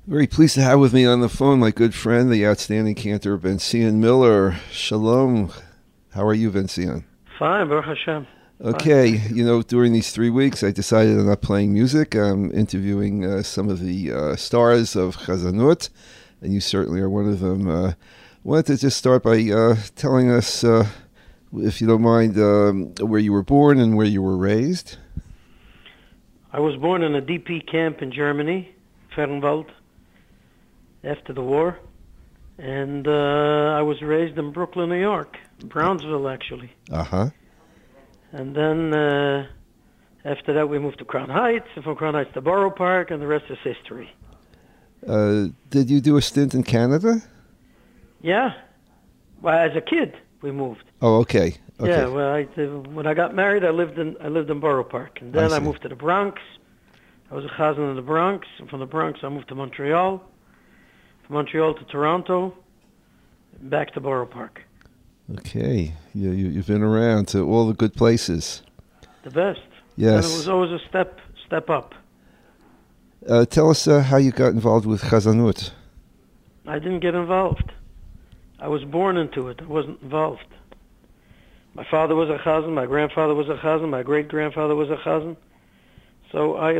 Very pleased to have with me on the phone my good friend, the outstanding cantor Benzion Miller. Shalom. How are you, Benzion? Fine, Baruch Hashem. Okay, during these 3 weeks, I decided I'm not playing music. I'm interviewing some of the stars of Chazanut, and you certainly are one of them. Wanted to just start by telling us, if you don't mind, where you were born and where you were raised. I was born in a DP camp in Germany, Fernwald, after the war, and I was raised in Brooklyn, New York, Brownsville, actually. Uh-huh. And then after that, we moved to Crown Heights, and from Crown Heights to Borough Park, and the rest is history. Did you do a stint in Canada? Yeah. Well, as a kid, we moved. Oh, okay. Yeah. Well, when I got married, I lived in Borough Park, and then I moved to the Bronx. I was a chazan in the Bronx, and from the Bronx, I moved to Montreal. From Montreal to Toronto, back to Borough Park. Okay. You've been around to all the good places. The best. Yes. And it was always a step up. Tell us how you got involved with Chazanut. I didn't get involved. I was born into it. I wasn't involved. My father was a chazan, my grandfather was a chazan, my great-grandfather was a chazan. So I,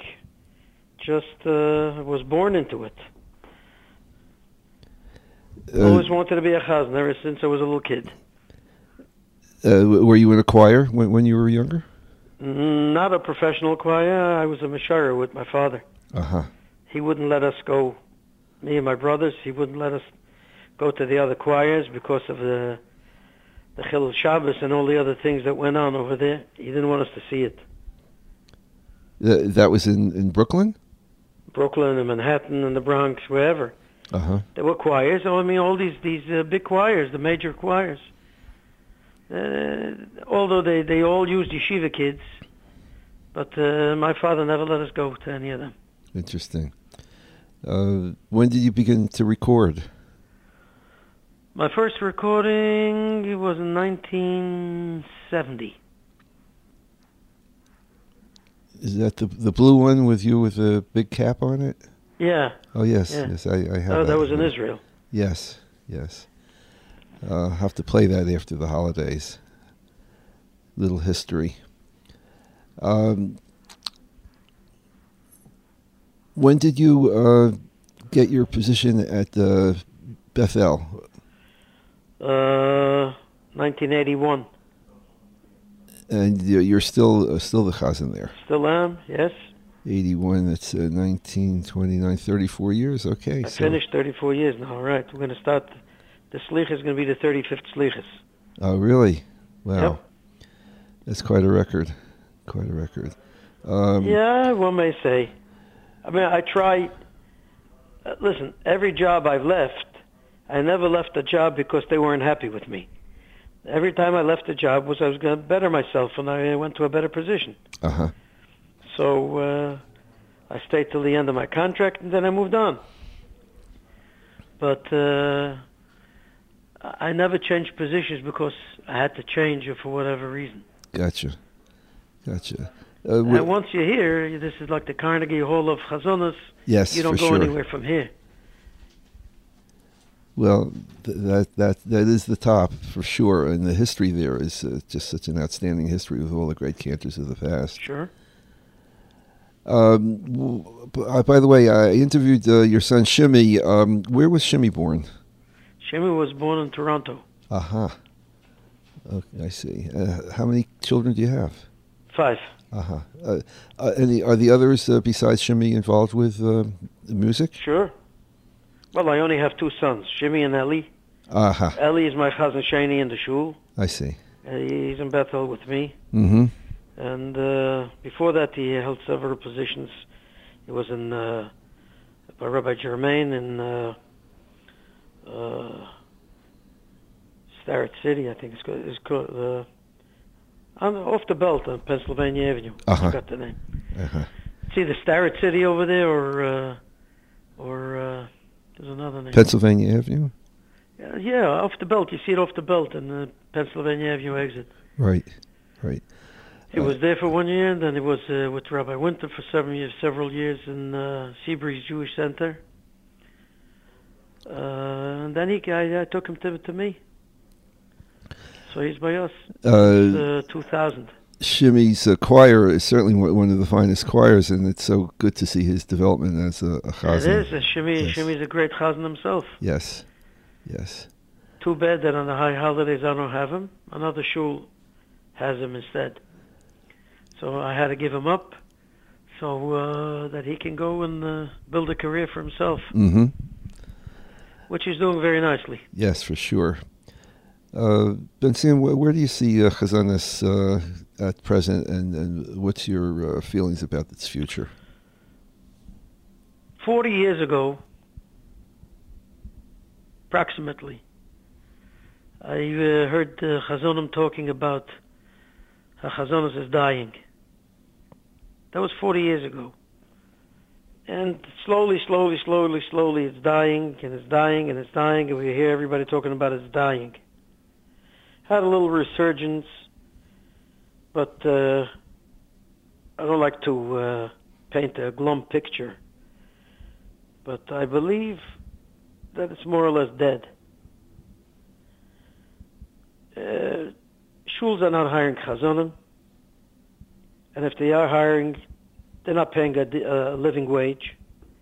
was born into it. Always wanted to be a chazan ever since I was a little kid. Were you in a choir when you were younger? Not a professional choir. I was a mishara with my father. Uh-huh. He wouldn't let us go, me and my brothers, he wouldn't let us go to the other choirs because of the Chilul Shabbos and all the other things that went on over there. He didn't want us to see it. That was in Brooklyn? Brooklyn and Manhattan and the Bronx, wherever. Uh-huh. There were choirs. All these big choirs, the major choirs. Although they all used yeshiva kids, but my father never let us go to any of them. Interesting. When did you begin to record? My first recording, it was in 1970. Is that the blue one with you with the big cap on it? Yeah. Oh, yes. Yeah. Yes, I have Oh, that was in Israel. Yes. I'll have to play that after the holidays. Little history. When did you get your position at Bethel? 1981. And you're still the chazan there? Still am, yes. 81, that's 19, 29, 34 years, okay. I finished 34 years now, all right. We're going to start, the slicha is going to be the 35th slichas. Oh, really? Wow. Yep. That's quite a record. Yeah, one may say. I mean, I try, listen, every job I've left, I never left a job because they weren't happy with me. Every time I left a job was I was going to better myself and I went to a better position. Uh-huh. So I stayed till the end of my contract and then I moved on. But I never changed positions because I had to change it for whatever reason. Gotcha. And once you're here, this is like the Carnegie Hall of Chazonos. Yes, you don't go anywhere from here. Well, that is the top for sure, and the history there is just such an outstanding history with all the great cantors of the past. Sure. By the way, I interviewed your son Shimmy. Where was Shimmy born? Shimmy was born in Toronto. Uh-huh. Okay, I see. How many children do you have? 5. Uh-huh. Are the others besides Shimmy involved with music? Sure. Well, I only have 2 sons, Shimmy and Eli. Uh-huh. Eli is my chazan sheni in the shul. I see. He's in Bethel with me. Mm-hmm. And before that, he held several positions. He was in by Rabbi Germain in Starrett City, I think it's called. Off the belt on Pennsylvania Avenue. Uh-huh. I forgot the name. Uh-huh. It's either Starrett City over there or there's another name. Pennsylvania Avenue? Yeah, off the belt. You see it off the belt in the Pennsylvania Avenue exit. Right. He was there for 1 year, and then he was with Rabbi Winter for several years in Seabreeze Jewish Center. And then I took him to me. So he's by us. 2000. Shimmy's choir is certainly one of the finest choirs, and it's so good to see his development as a chazan. It is. Shimmy's a great chazan himself. Yes. Too bad that on the high holidays I don't have him. Another shul has him instead. So I had to give him up so that he can go and build a career for himself. Mm-hmm. Which he's doing very nicely. Yes, for sure. Ben-Sion, where do you see Chazanas at present, and what's your feelings about its future? 40 years ago, approximately, I heard Chazonim talking about how Chazanas is dying. That was 40 years ago. And slowly, it's dying, and it's dying, and it's dying, and we hear everybody talking about it's dying. Had a little resurgence, but I don't like to paint a glum picture. But I believe that it's more or less dead. Shuls are not hiring chazonim, and if they are hiring, they're not paying a living wage.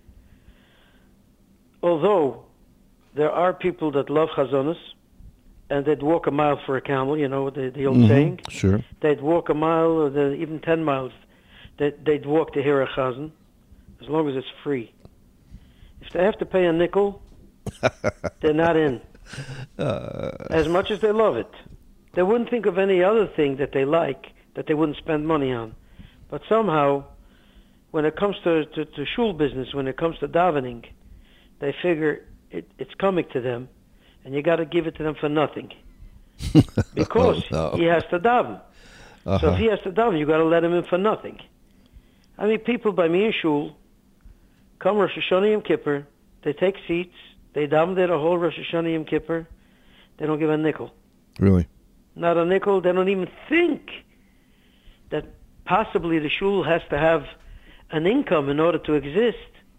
Although there are people that love chazonis, and they'd walk a mile for a camel, you know, the old saying. Sure. They'd walk a mile, or even 10 miles. They'd walk to hear a chazan, as long as it's free. If they have to pay a nickel, they're not in. As much as they love it. They wouldn't think of any other thing that they like, that they wouldn't spend money on. But somehow, when it comes to shul business, when it comes to davening, they figure it's coming to them, and you got to give it to them for nothing, because he has to daven. So if he has to daven, you got to let him in for nothing. I mean, people by me in shul come Rosh Hashanah Yom Kippur, they take seats, they daven there the whole Rosh Hashanah Yom Kippur, they don't give a nickel. Really? Not a nickel. They don't even think that possibly the shul has to have an income in order to exist.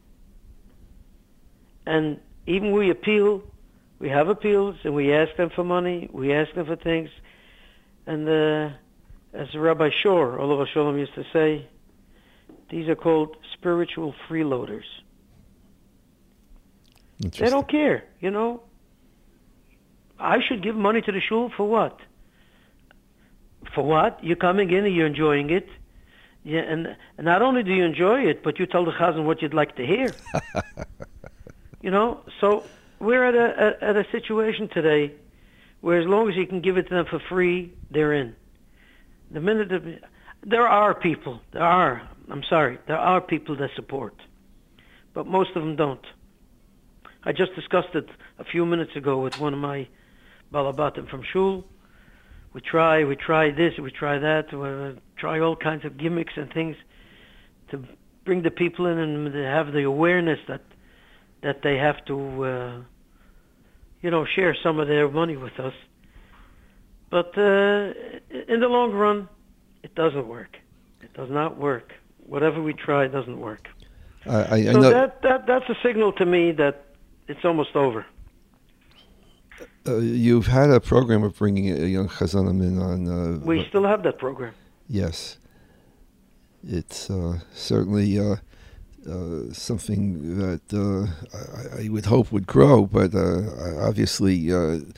And even we appeal, we have appeals, and we ask them for money, we ask them for things. And as Rabbi Shor, Olav Shalom, used to say, these are called spiritual freeloaders. They don't care, you know. I should give money to the shul for what? For what? You're coming in and you're enjoying it. Yeah, and not only do you enjoy it, but you tell the chazan what you'd like to hear. You know, so we're at a situation today where as long as you can give it to them for free, they're in. The minute there are people that support, but most of them don't. I just discussed it a few minutes ago with one of my balabatim from shul. We try this, we try that, we try all kinds of gimmicks and things to bring the people in and to have the awareness that they have to, share some of their money with us. But in the long run, it doesn't work. It does not work. Whatever we try doesn't work. I know that's a signal to me that it's almost over. You've had a program of bringing a young chazanim in on... we still have that program. Yes. It's certainly something that I would hope would grow, but obviously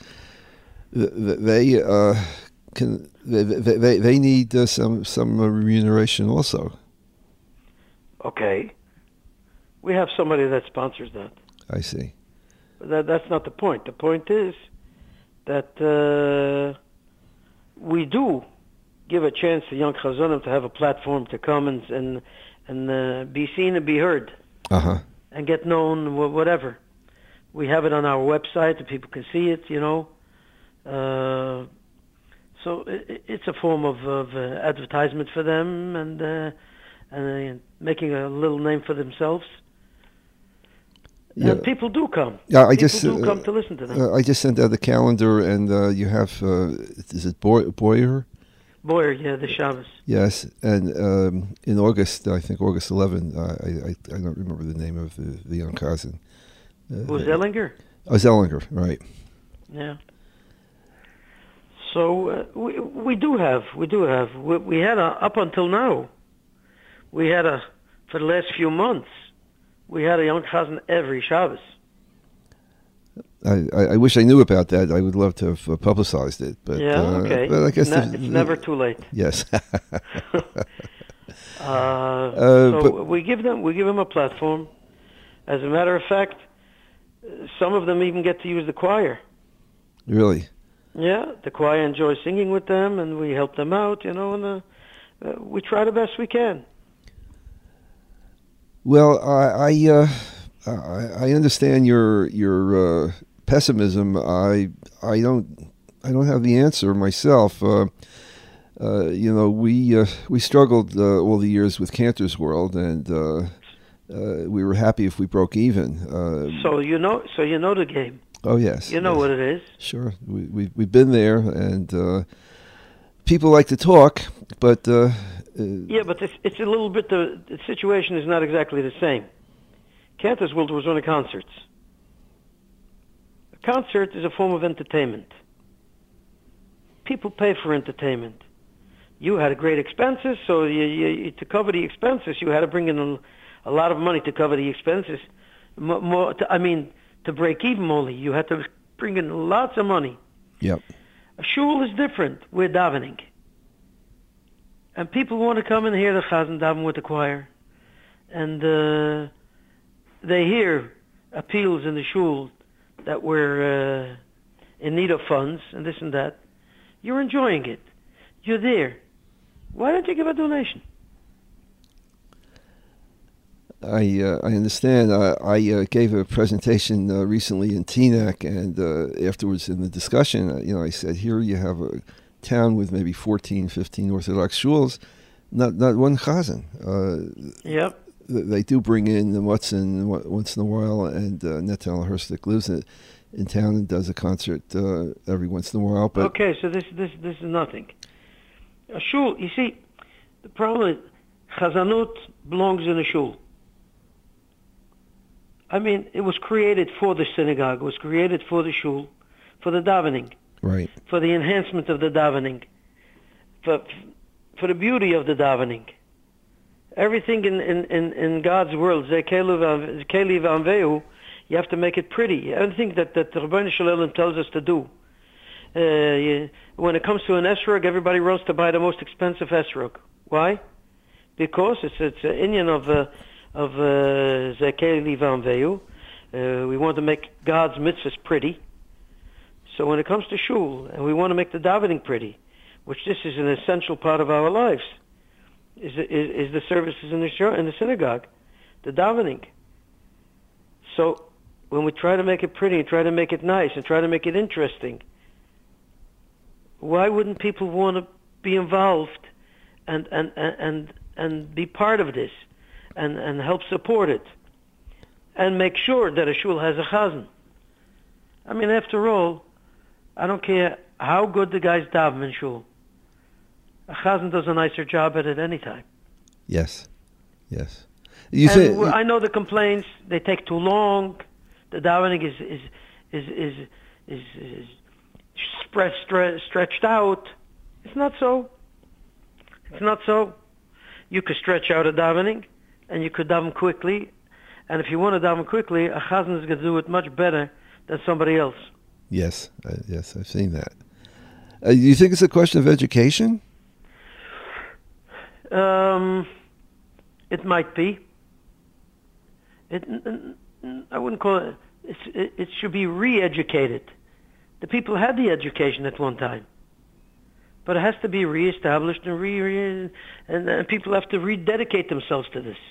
they need some remuneration also. Okay. We have somebody that sponsors that. I see. That's not the point. The point is that we do give a chance to young chazanim to have a platform to come and be seen and be heard, and get known, whatever. We have it on our website, and people can see it. You know, so it's a form of advertisement for them and making a little name for themselves. Yeah. And people do come. Yeah, People do come to listen to them. I just sent out the calendar, and you have, is it Boyer? Boyer, yeah, the Shabbos. Yes, and in August, I think August 11, I don't remember the name of the young cousin. Who's Ellinger? Oh, Zellinger, right. Yeah. So we do have. We had up until now. We had for the last few months. We had a young chazan every Shabbos. I wish I knew about that. I would love to have publicized it. But, okay. But I guess it's never too late. Yes. So we give them a platform. As a matter of fact, some of them even get to use the choir. Really? Yeah, the choir enjoys singing with them, and we help them out, and we try the best we can. Well, I understand your pessimism. I don't have the answer myself. We struggled all the years with Cantor's World, and we were happy if we broke even. So you know the game. Oh yes, you know what it is. Sure, we've been there, and people like to talk, but yeah, but it's a little bit the situation is not exactly the same. Cantor's World was only concerts. A concert is a form of entertainment. People pay for entertainment. You had great expenses, so you to cover the expenses, you had to bring in a lot of money to cover the expenses. To break even only, you had to bring in lots of money. Yep. A shul is different. We're davening. And people want to come and hear the chazan daven with the choir. And they hear appeals in the shul that we're in need of funds and this and that. You're enjoying it. You're there. Why don't you give a donation? I understand. I gave a presentation recently in Teaneck, and afterwards in the discussion, I said, here you have a town with maybe 14, 15 Orthodox shuls, not one chazan. Yep. They do bring in the Mutzin once in a while, and Netanel Herstik lives in town and does a concert every once in a while. But okay, so this is nothing. A shul, you see, the problem is chazanut belongs in a shul. It was created for the synagogue. It was created for the shul, for the davening, right? For the enhancement of the davening, for the beauty of the davening. Everything in God's world, Zekeli v'Amveu, you have to make it pretty. Everything that the Rebbeinu Shalom tells us to do. When it comes to an esrog, everybody runs to buy the most expensive esrog. Why? Because it's an inyan of Zekeli v'Amveu. We want to make God's mitzvahs pretty. So when it comes to shul, and we want to make the davening pretty, which this is an essential part of our lives, is the services in the synagogue, the davening. So when we try to make it pretty, and try to make it nice, and try to make it interesting, why wouldn't people want to be involved and be part of this? And help support it, and make sure that a shul has a chazan. After all, I don't care how good the guys daven in shul. A chazan does a nicer job at it any time. Yes. I know the complaints. They take too long. The davening is stretched out. It's not so. You could stretch out a davening, and you could daven quickly. And if you want to daven quickly, a chazan is going to do it much better than somebody else. Yes, I've seen that. Do you think it's a question of education? It might be. I wouldn't call it. It should be re-educated. The people had the education at one time, but it has to be re-established and people have to rededicate themselves to this.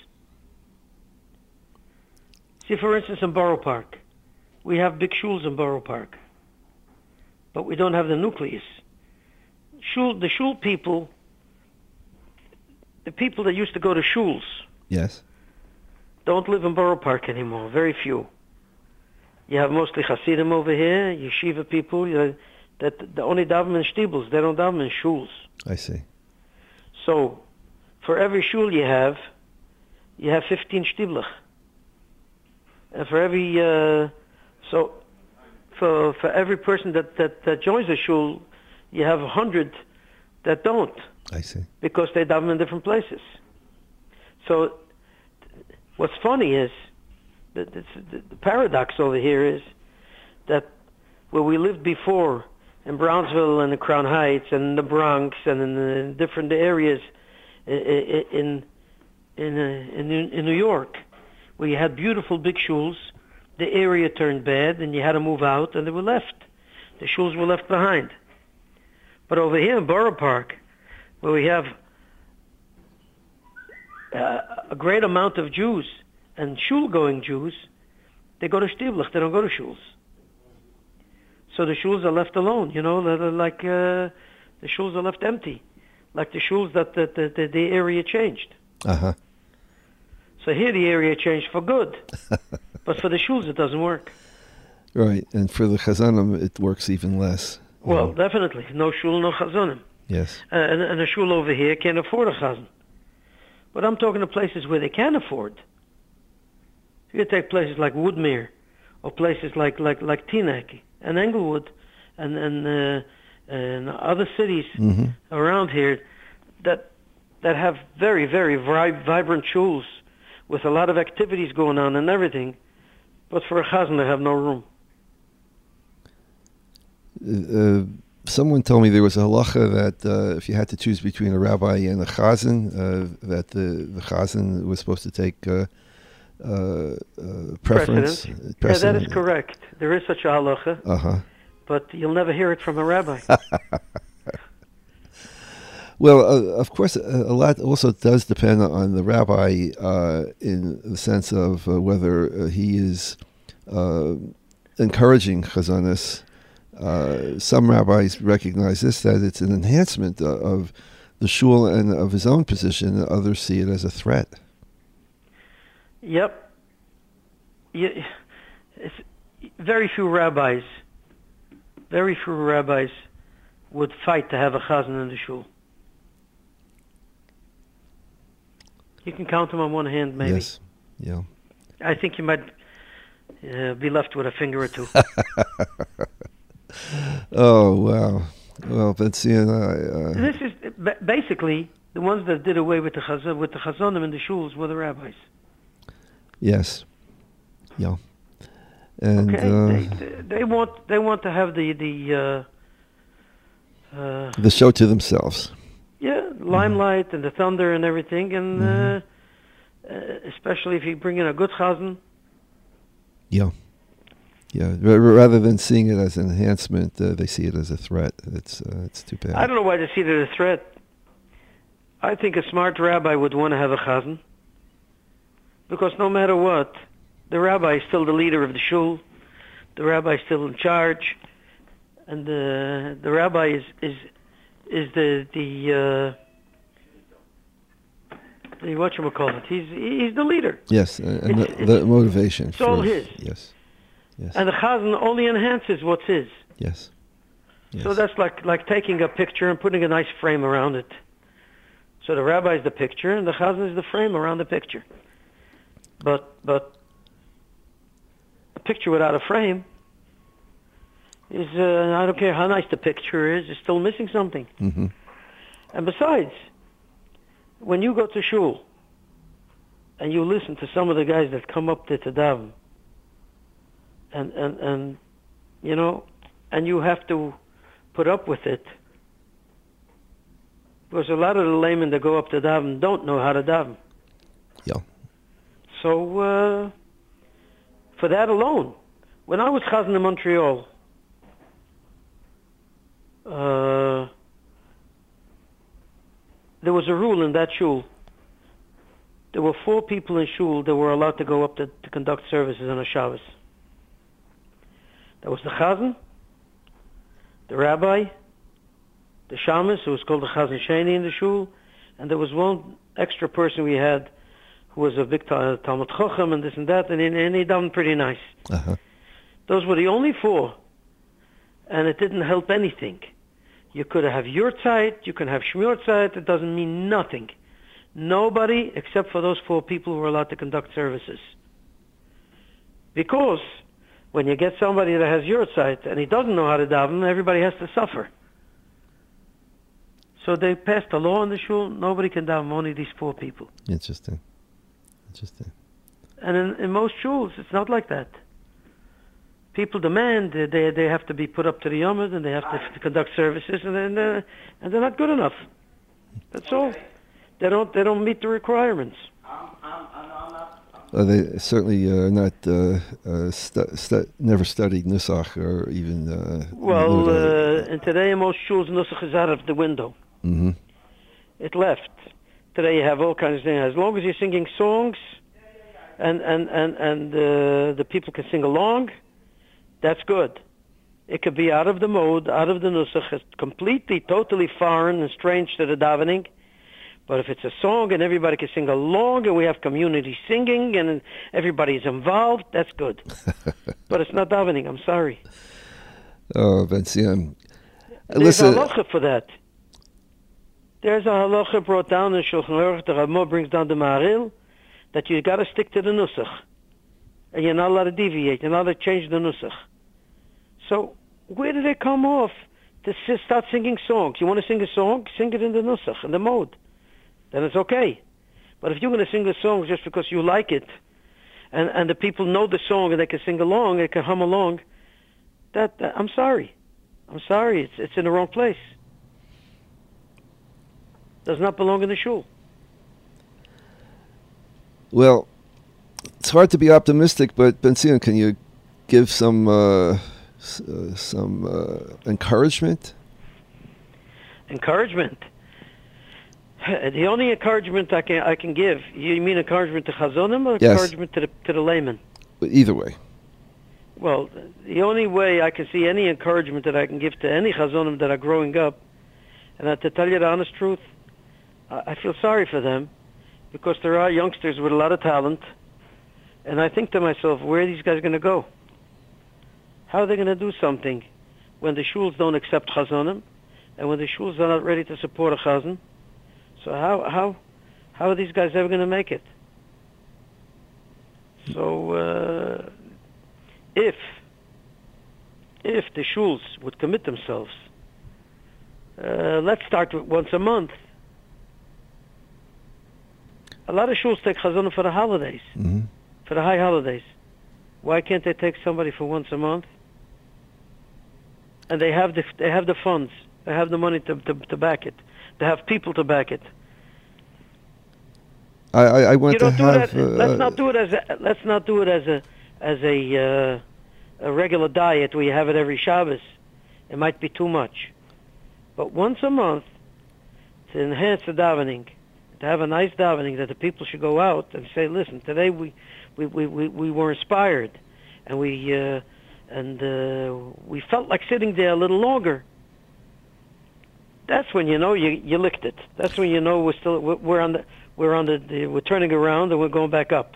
See, for instance, in Borough Park, we have big shuls in Borough Park, but we don't have the nucleus. The shul people, the people that used to go to shuls, yes, don't live in Borough Park anymore. Very few. You have mostly Hasidim over here, yeshiva people that only daven in shtibels. They don't daven in shuls. I see. So, for every shul you have 15 shtiblach. And for every, so for every person that joins the shul, you have 100 that don't. I see. Because they daven in different places. So what's funny is that the paradox over here is that where we lived before in Brownsville and in Crown Heights and in the Bronx and in the different areas in New York, where you had beautiful big shuls, the area turned bad and you had to move out and they were left. The shuls were left behind. But over here in Borough Park, where we have a great amount of Jews and shul-going Jews, they go to Stieblach, they don't go to shuls. So the shuls are left alone, like the shuls are left empty, like the shuls that the area changed. Uh-huh. So here the area changed for good, but for the shuls it doesn't work. Right, and for the chazanim it works even less. Well, definitely. No shul, no chazanim. Yes. And a shul over here can't afford a chazan. But I'm talking to places where they can afford. You take places like Woodmere, or places like Teaneck and Englewood, and other cities around here that have very, very vibrant shuls with a lot of activities going on and everything. But for a chazan, they have no room. Someone told me there was a halacha that if you had to choose between a rabbi and a chazan, that the chazan was supposed to take preference. Yeah, that is correct. There is such a halacha, but you'll never hear it from a rabbi. Well, of course, a lot also does depend on the rabbi in the sense of whether he is encouraging chazanis. Some rabbis recognize this, that it's an enhancement of the shul and of his own position. Others see it as a threat. Yep. It's very few rabbis would fight to have a chazan in the shul. You can count them on one hand, maybe. Yes. Yeah. I think you might be left with a finger or two. Oh, wow. Well, Betsy and this is basically the ones that did away with the chazanim in the shuls were the rabbis. Yes. Yeah. And they want to have the show to themselves. Yeah, limelight and the thunder and everything, and especially if you bring in a good chazan. Yeah. Yeah, rather than seeing it as an enhancement, they see it as a threat. It's too bad. I don't know why they see it as a threat. I think a smart rabbi would want to have a chazan, because no matter what, the rabbi is still the leader of the shul. The rabbi is still in charge, and the rabbi is the whatchamacallit. He's the leader. Yes, and the motivation. It's all his. Yes. Yes. And the chazan only enhances what's his. Yes. Yes. So that's like taking a picture and putting a nice frame around it. So the rabbi is the picture, and the chazan is the frame around the picture. But a picture without a frame is, I don't care how nice the picture is, it's still missing something. Mm-hmm. And besides, when you go to shul and you listen to some of the guys that come up there to daven, and you have to put up with it, because a lot of the laymen that go up to daven don't know how to daven. Yeah. So for that alone, when I was chazan in Montreal, there was a rule in that shul. There were 4 people in shul that were allowed to go up to conduct services on a Shabbos. There was the chazan, the rabbi, the shamus, who was called the chazan sheni in the shul, and there was one extra person we had who was a big Talmud Chacham and this and that, and he davened pretty nice. Uh-huh. Those were the only 4, and it didn't help anything. You could have your tzeit, you can have shmur tzeit, it doesn't mean nothing. Nobody, except for those 4 people who were allowed to conduct services. Because When you get somebody that has your sight and he doesn't know how to daven, everybody has to suffer. So they passed a law in the shul, nobody can daven, only these poor people. Interesting. And in most shuls, it's not like that. People demand they have to be put up to the yomad and they have to conduct services, and they're not good enough. That's all. They don't meet the requirements. They certainly are not never studied nusach or even. And today in most shuls, nusach is out of the window. Mm-hmm. It left. Today you have all kinds of things. As long as you're singing songs, and the people can sing along, that's good. It could be out of the mode, out of the nusach. It's completely, totally foreign and strange to the davening. But if it's a song and everybody can sing along and we have community singing and everybody's involved, that's good. But it's not davening, I'm sorry. Oh, Ben-Zion. There's a halacha for that. There's a halacha brought down in Shulchan Aruch, the Ramo brings down the Maharil, that you got to stick to the nusach. And you're not allowed to deviate, you're not allowed to change the nusach. So, where did it come off to start singing songs? You want to sing a song? Sing it in the nusach, in the mode. Then it's okay. But if you're going to sing the song just because you like it, and the people know the song and they can sing along, they can hum along, that I'm sorry. It's in the wrong place. Does not belong in the shul. Well, it's hard to be optimistic, but Ben-Zion, can you give some encouragement? Encouragement. The only encouragement I can give, you mean encouragement to Chazonim or yes. Encouragement to the layman? Either way. Well, the only way I can see any encouragement that I can give to any Chazonim that are growing up, and to tell you the honest truth, I feel sorry for them, because there are youngsters with a lot of talent, and I think to myself, where are these guys going to go? How are they going to do something when the shuls don't accept Chazonim, and when the shuls are not ready to support a Chazan? So how are these guys ever going to make it? So if the shuls would commit themselves, let's start with once a month. A lot of shuls take Chazonim for the holidays, for the high holidays. Why can't they take somebody for once a month? And they have the funds, they have the money to back it. They have people to back it. I want to have. Let's not do it as a regular diet where you have it every Shabbos. It might be too much, but once a month to enhance the davening, to have a nice davening that the people should go out and say, "Listen, today we were inspired, and we felt like sitting there a little longer." That's when you know you licked it. That's when you know we're turning around and we're going back up.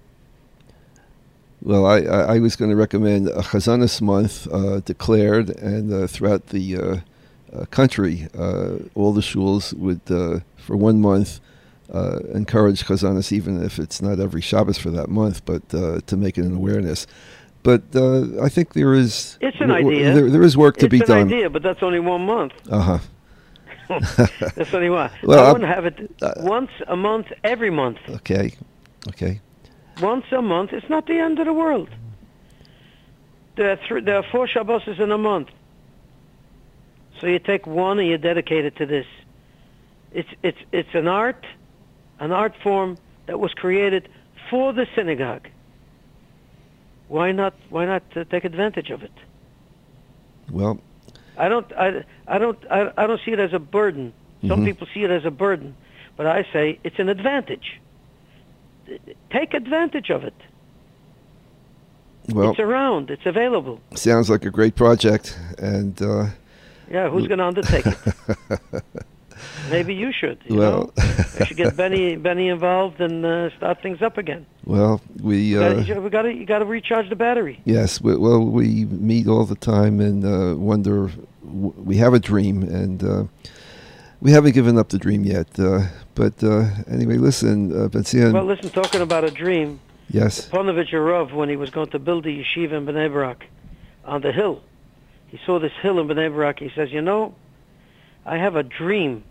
Well, I was going to recommend a Chazanas month declared, and throughout the country, all the shuls would, for 1 month, encourage Chazanas, even if it's not every Shabbos for that month, but to make it an awareness. But I think there is... It's an idea. There is work to be done. It's an idea, but that's only 1 month. Uh-huh. That's only one. Well, I want to have it once a month, every month. Okay. Once a month. It's not the end of the world. There are 4 Shabbos in a month. So you take one and you dedicate it to this. It's an art form that was created for the synagogue. Why not take advantage of it? Well, I don't see it as a burden. Some people see it as a burden, but I say it's an advantage. Take advantage of it. Well, it's around. It's available. Sounds like a great project, and who's going to undertake it? Maybe you should. You know? I should get Benny involved and start things up again. Well, you got to recharge the battery. Yes. We meet all the time and wonder. We have a dream, and we haven't given up the dream yet. But anyway, listen, Ben-Zion. Well, listen. Talking about a dream. Yes. Ponovich Rav, when he was going to build the yeshiva in Bnei Brak, on the hill, he saw this hill in Bnei Brak. He says, I have a dream.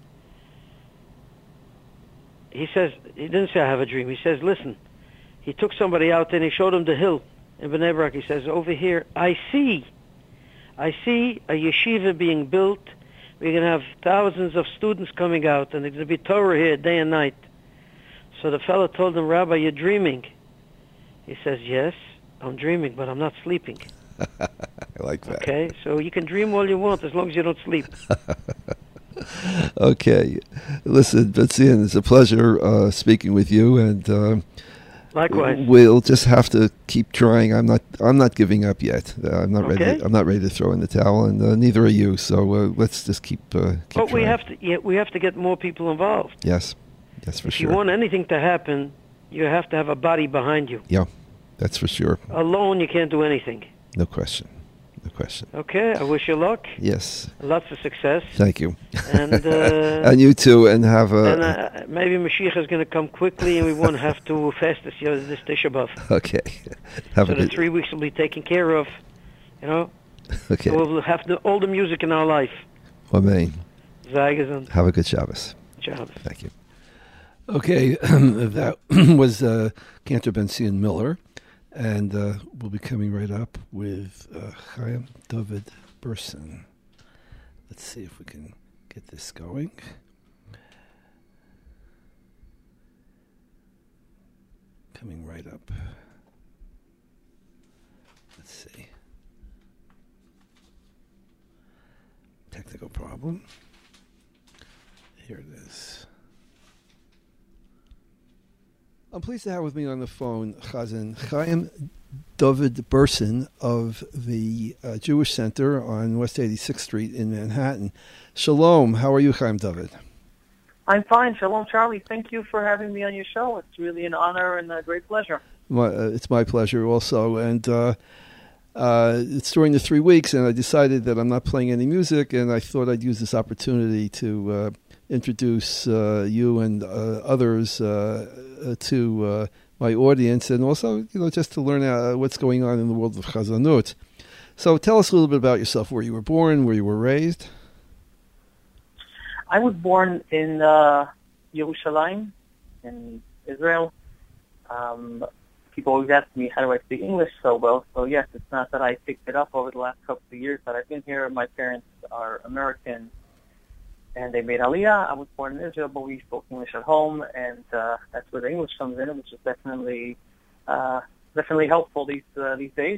He says, he didn't say I have a dream. He says, listen. He took somebody out and he showed him the hill in Bnei Brak. He says, over here, I see a yeshiva being built. We're going to have thousands of students coming out, and there's going to be Torah here day and night. So the fellow told him, Rabbi, you're dreaming. He says, yes, I'm dreaming, but I'm not sleeping. I like that. Okay, so you can dream all you want as long as you don't sleep. Okay. Listen, Betzion, it's a pleasure speaking with you, and Likewise. we'll just have to keep trying. I'm not giving up yet. I'm not Okay. ready. I'm not ready to throw in the towel, and neither are you. So let's just keep But trying. we have to get more people involved. Yes, for If sure. you want anything to happen, you have to have a body behind you. Yeah, that's for sure. Alone, you can't do anything. No question. Okay, I wish you luck. Yes. Lots of success. Thank you. And And you too, and have a... maybe Mashiach is going to come quickly, and we won't have to fast this Tisha B'Av. Okay. Have So a the good... 3 weeks will be taken care of. Okay. So we'll have all the music in our life. Amen. Zaygezen. Have a good Shabbos. Shabbos. Thank you. Okay, that was Cantor Betzion Miller, and we'll be coming right up with Chaim David Berson. Let's see if we can get this going. Coming right up. Let's see. Technical problem. Here it is. I'm pleased to have with me on the phone Chazan Chaim David Berson of the Jewish Center on West 86th Street in Manhattan. Shalom. How are you, Chaim David? I'm fine. Shalom, Charlie. Thank you for having me on your show. It's really an honor and a great pleasure. It's my pleasure also. And it's during the 3 weeks, and I decided that I'm not playing any music, and I thought I'd use this opportunity to introduce you and others to my audience, and also, just to learn what's going on in the world of Chazanut. So tell us a little bit about yourself, where you were born, where you were raised. I was born in Yerushalayim, in Israel. People always ask me, how do I speak English so well? So yes, it's not that I picked it up over the last couple of years that I've been here. My parents are American, and they made Aliyah. I was born in Israel, but we spoke English at home, and that's where the English comes in, which is definitely helpful these days.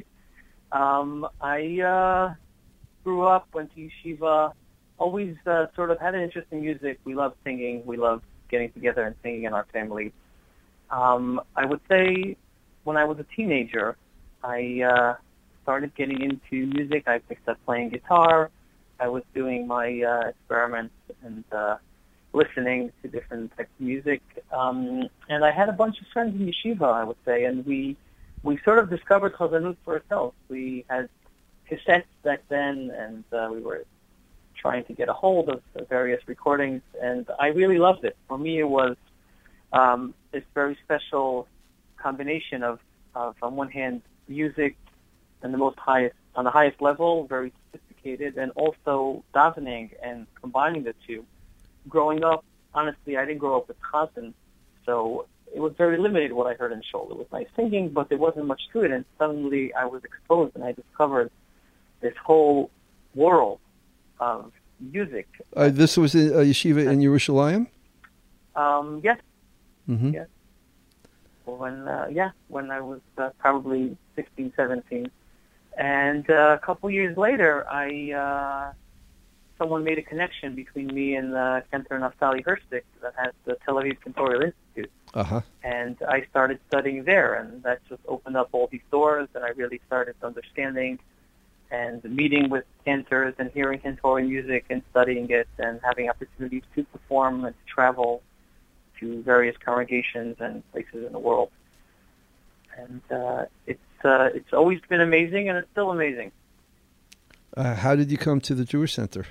I grew up, went to yeshiva, always sort of had an interest in music. We loved singing. We loved getting together and singing in our family. I would say when I was a teenager, I started getting into music. I picked up playing guitar. I was doing my experiments and listening to different types of music. And I had a bunch of friends in yeshiva, I would say, and we sort of discovered Chazanut for ourselves. We had cassettes back then, and we were trying to get a hold of the various recordings, and I really loved it. For me, it was this very special combination of on one hand, music and on the highest level, very sophisticated, and also davening and combining the two. Growing up, honestly, I didn't grow up with chazan, so it was very limited what I heard in shul. It was nice singing, but there wasn't much to it, and suddenly I was exposed and I discovered this whole world of music. This was a yeshiva in Yerushalayim? Yes. Mm-hmm. Yes. When I was probably 16, 17. And a couple years later, someone made a connection between me and Cantor Naftali Herstik that has the Tel Aviv Cantorial Institute. Uh-huh. And I started studying there, and that just opened up all these doors, and I really started understanding and meeting with cantors and hearing cantorial music and studying it and having opportunities to perform and to travel to various congregations and places in the world. And it's always been amazing, and it's still amazing. How did you come to the Jewish Center?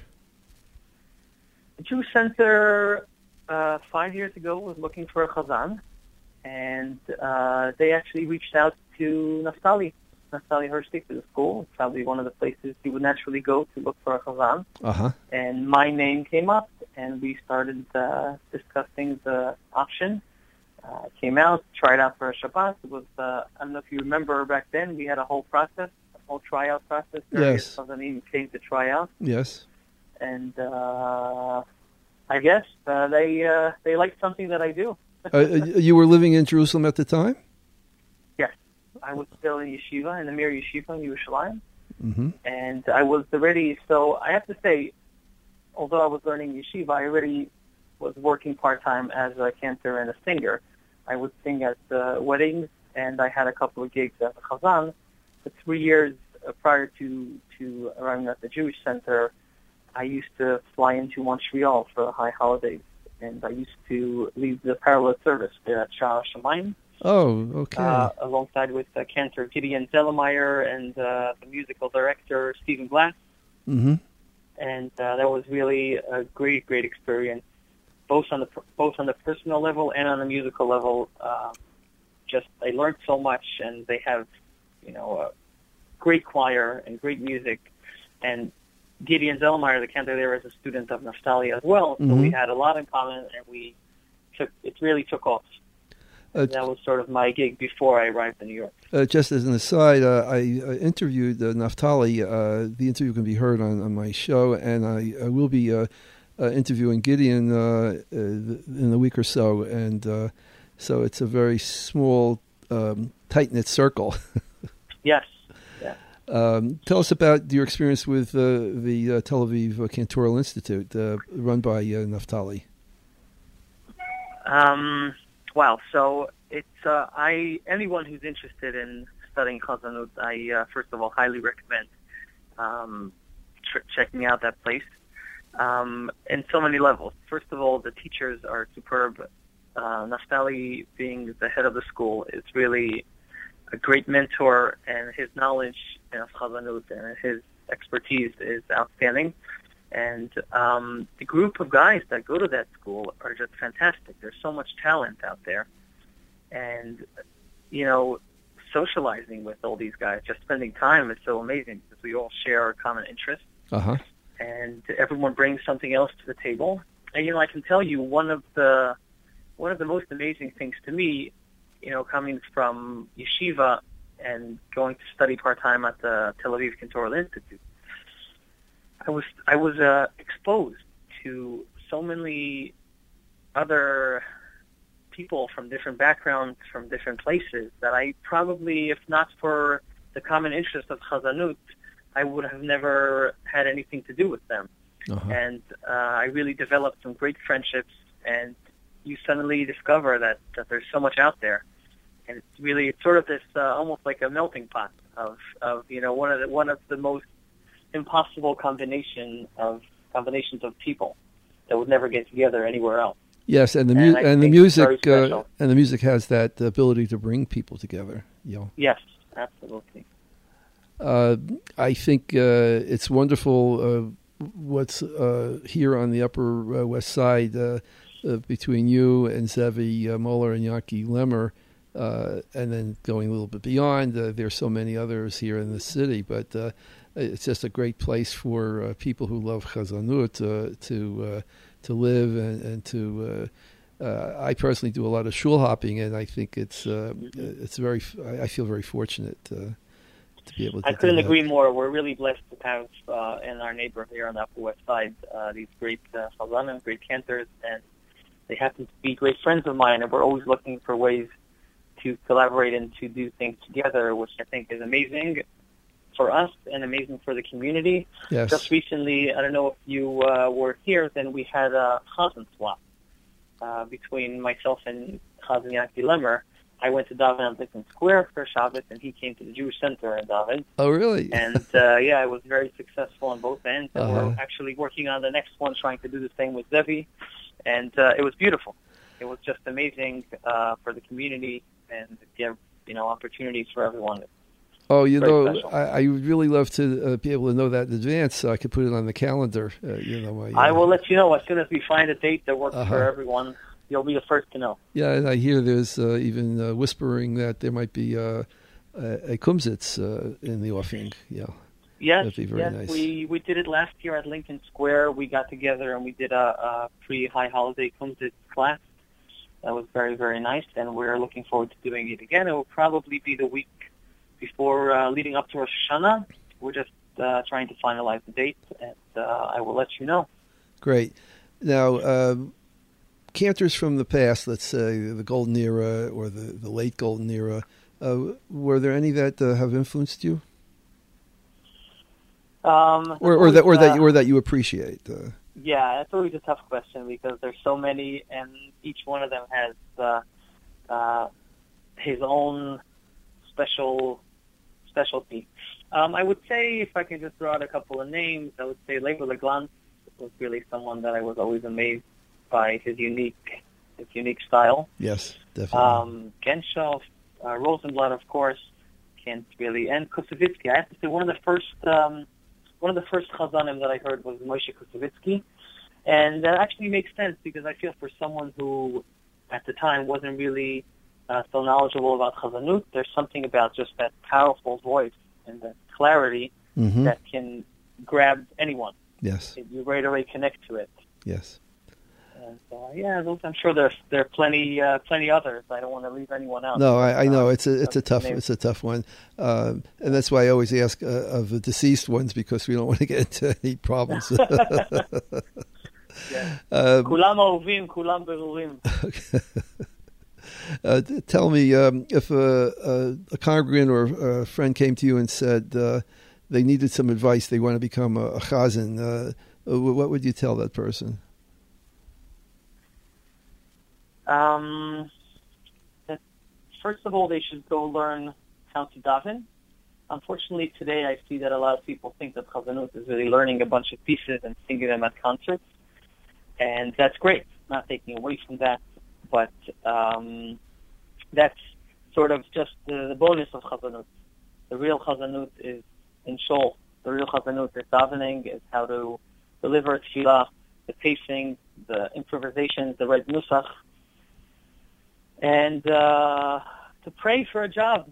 The Jewish Center 5 years ago was looking for a chazan, and they actually reached out to Naftali Hershtik, to the school. It's probably one of the places he would naturally go to look for a chazan. Uh-huh. And my name came up, and we started discussing the option. Came out, tried out for a Shabbat. It was, I don't know if you remember back then, we had a whole process, a whole tryout process. Yes. Chazanim came to try out. Yes. And I guess they liked something that I do. You were living in Jerusalem at the time? Yes. I was still in yeshiva, in the Mir Yeshiva in Yerushalayim. Mm-hmm. And I was already, so I have to say, although I was learning yeshiva, I already was working part-time as a cantor and a singer. I would sing at weddings, and I had a couple of gigs as a chazan. For 3 years prior to arriving at the Jewish Center, I used to fly into Montreal for the high holidays, and I used to lead the parallel service there at Sha'ar Shamayim. Oh, okay. Alongside with cantor Gideon Zellemeyer and the musical director Stephen Glass. Mm-hmm. And that was really a great experience, both on the personal level and on the musical level. Just I learned so much, and they have, a great choir and great music. And Gideon Zellemeyer, the cantor there, is a student of Naftali as well, so we had a lot in common, and it really took off. That was sort of my gig before I arrived in New York. Just as an aside, I interviewed Naftali. The interview can be heard on my show, and I will be interviewing Gideon in a week or so. And so it's a very small, tight-knit circle. Yes. Yeah. Tell us about your experience with the Tel Aviv Cantoral Institute, run by Naftali. Wow. So it's anyone who's interested in studying Chazanut, I first of all highly recommend checking out that place in so many levels. First of all, the teachers are superb. Naftali, being the head of the school, is really a great mentor, and his knowledge of Chazanut and his expertise is outstanding. And the group of guys that go to that school are just fantastic. There's so much talent out there. And, socializing with all these guys, just spending time is so amazing because we all share a common interest. Uh-huh. And everyone brings something else to the table. And, I can tell you one of the most amazing things to me, coming from yeshiva and going to study part-time at the Tel Aviv Cantoral Institute, I was exposed to so many other people from different backgrounds, from different places, that I probably, if not for the common interest of Chazanut, I would have never had anything to do with them. Uh-huh. And I really developed some great friendships, and you suddenly discover that there's so much out there. And it's sort of this almost like a melting pot of one of the most impossible combinations of people that would never get together anywhere else. Yes, and the music has that ability to bring people together. Yes, absolutely. I think it's wonderful what's here on the Upper West Side between you and Zevi Moeller and Yanki Lemmer, and then going a little bit beyond. There's so many others here in the city, but it's just a great place for people who love Chazanut to live and to. I personally do a lot of shul hopping, and I think it's very. I feel very fortunate to be able to. I couldn't agree more. We're really blessed to have in our neighborhood here on the Upper West Side these great chazanim, great cantors, and they happen to be great friends of mine, and we're always looking for ways to collaborate and to do things together, which I think is amazing for us and amazing for the community. Yes. Just recently, I don't know if you were here, then we had a chazan swap between myself and Chazan Yanki Lemmer. I went to daven at Lincoln Square for Shabbos, and he came to the Jewish Center and davened. Oh, really? And it was very successful on both ends. And we're actually working on the next one, trying to do the same with Zevi. And it was beautiful. It was just amazing for the community and give opportunities for everyone. Oh, I would really love to be able to know that in advance so I could put it on the calendar. I will let you know as soon as we find a date that works for everyone. you'll be the first to know. Yeah, and I hear there's even whispering that there might be a kumsitz in the offing. Yeah, Yes, that'd be very nice. We did it last year at Lincoln Square. We got together and we did a pre-high holiday kumsitz class. That was very, very nice, and we're looking forward to doing it again. It will probably be the week before leading up to Rosh Hashanah. We're just trying to finalize the date, and I will let you know. Great. Now, cantors from the past, let's say the Golden Era or the late Golden Era, were there any that have influenced you? Or that you appreciate? Yeah, it's always a tough question because there's so many, and each one of them has his own specialty. I would say, if I can just throw out a couple of names, I would say Leibler Leglanz was really someone that I was always amazed by his unique style. Yes, definitely. Genshoff, Rosenblatt, of course, can't really, and Kusevitsky. I have to say one of the first chazanim that I heard was Moshe Kusevitsky, and that actually makes sense because I feel for someone who at the time wasn't really so knowledgeable about chazanut, there's something about just that powerful voice and that clarity that can grab anyone. Yes. You right away connect to it. Yes. And I'm sure there are plenty others. I don't want to leave anyone out. No, I know it's a tough one, and that's why I always ask of the deceased ones because we don't want to get into any problems. Kulam ahovim, kulam berurim. Tell me if a congregant or a friend came to you and said they needed some advice, they want to become a chazan. What would you tell that person? First of all, they should go learn how to daven. Unfortunately, today I see that a lot of people think that chazanut is really learning a bunch of pieces and singing them at concerts, and that's great. Not taking away from that, but that's sort of just the bonus of chazanut. The real chazanut is in shul. The real chazanut is davening, is how to deliver tefillah, the pacing, the improvisations, the right nusach, and to pray for a job.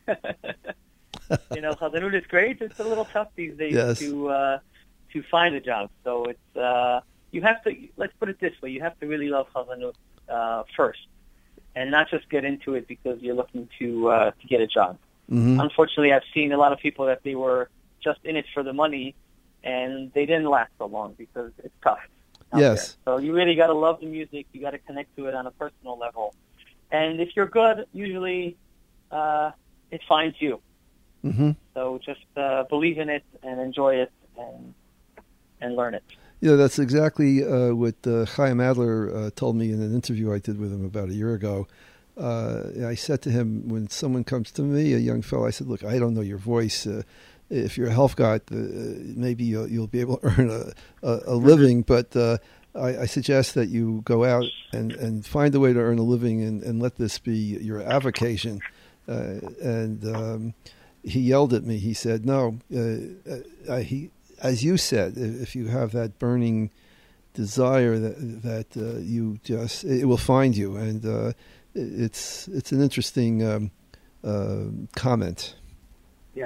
Chazanut is great. It's a little tough these days to find a job. So it's you have to. Let's put it this way: you have to really love chazanut first, and not just get into it because you're looking to get a job. Mm-hmm. Unfortunately, I've seen a lot of people that they were just in it for the money, and they didn't last so long because it's tough. Yes. There. So you really got to love the music. You got to connect to it on a personal level. And if you're good, usually it finds you. Mm-hmm. So just believe in it and enjoy it and learn it. Yeah, that's exactly what Chaim Adler told me in an interview I did with him about a year ago. I said to him, when someone comes to me, a young fellow, I said, look, I don't know your voice. If you're a health guy, maybe you'll be able to earn a living, but I suggest that you go out and find a way to earn a living and let this be your avocation. And he yelled at me. He said, no, as you said, if you have that burning desire that you just, it will find you. And it's an interesting comment. Yeah.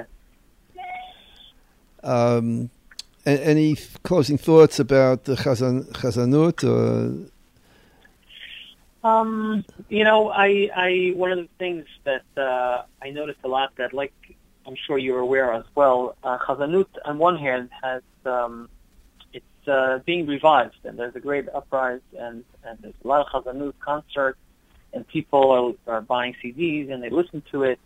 Any closing thoughts about the chazanut? I one of the things that I noticed a lot that, like I'm sure you're aware as well, chazanut on one hand has it's being revived, and there's a great uprise, and there's a lot of chazanut concerts, and people are buying CDs and they listen to it.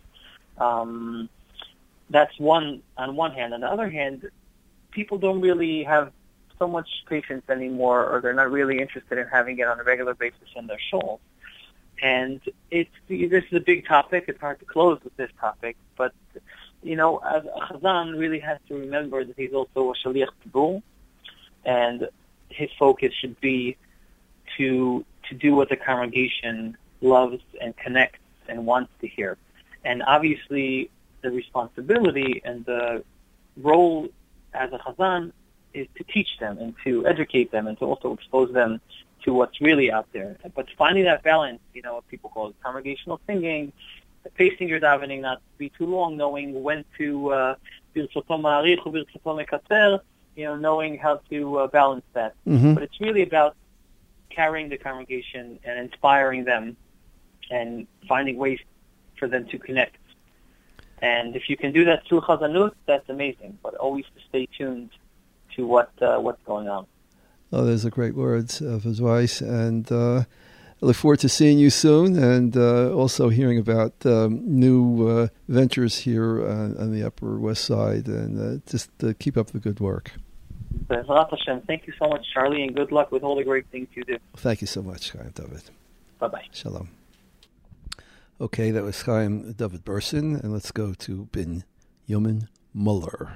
That's one on one hand. On the other hand, people don't really have so much patience anymore, or they're not really interested in having it on a regular basis in their shul. And this is a big topic. It's hard to close with this topic, but as a chazan really has to remember that he's also a shaliach tzibur, and his focus should be to do what the congregation loves and connects and wants to hear. And obviously, the responsibility and the role as a chazan is to teach them and to educate them and to also expose them to what's really out there. But finding that balance, what people call it congregational singing, pacing your davening, not to be too long, knowing when to birchoto ma'arich or birchoto mekatzer, knowing how to balance that. Mm-hmm. But it's really about carrying the congregation and inspiring them and finding ways for them to connect. And if you can do that through Chazanut, that's amazing. But always to stay tuned to what's going on. Oh, those are great words of advice. And I look forward to seeing you soon and also hearing about new ventures here on the Upper West Side. And just keep up the good work. B'ezrat Hashem. Thank you so much, Charlie, and good luck with all the great things you do. Thank you so much, Chaim David. Bye-bye. Shalom. Okay, that was Chaim David Berson, and let's go to Binyamin Muller.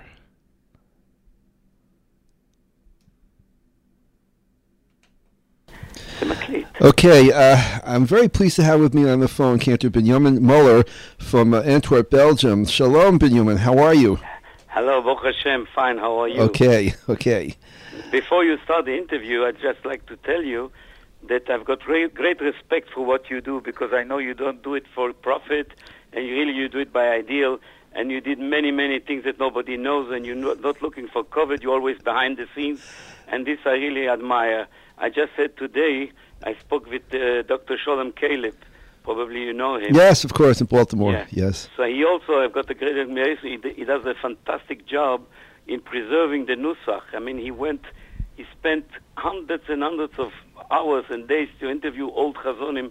Okay, I'm very pleased to have with me on the phone Cantor Binyamin Muller from Antwerp, Belgium. Shalom, Binyamin. How are you? Hello, Baruch Hashem. Fine. How are you? Okay. Before you start the interview, I'd just like to tell you that I've got great respect for what you do, because I know you don't do it for profit, and you do it by ideal, and you did many, many things that nobody knows, and you're not looking for cover. You're always behind the scenes, and this I really admire. I just said today, I spoke with Dr. Sholem Caleb. Probably you know him. Yes, of course, in Baltimore. Yeah. Yes. So he also, I've got a great admiration. He does a fantastic job in preserving the Nusach. I mean, he spent hundreds and hundreds of hours and days to interview old Chazonim,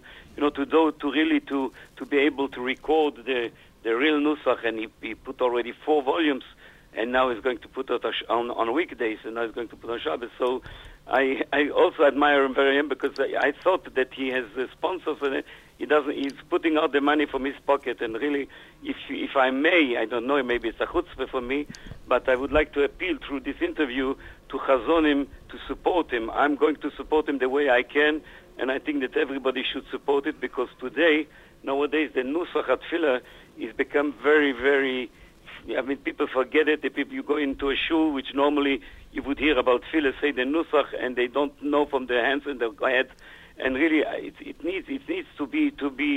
to be able to record the real Nusach, and he put already 4 volumes, and now he's going to put it on weekdays, and now he's going to put on Shabbos. So I also admire him very much, because I thought that he has sponsors, and he's putting out the money from his pocket. And really, if I may, I don't know, maybe it's a chutzpah for me, but I would like to appeal through this interview to Chazonim to support him. I'm going to support him the way I can, and I think that everybody should support it, because nowadays, the Nusach at Tefillah is become very, very, people forget it. You go into a shul, which normally you would hear about Tefillah, say the Nusach, and they don't know from their hands and their head. And really, it needs to be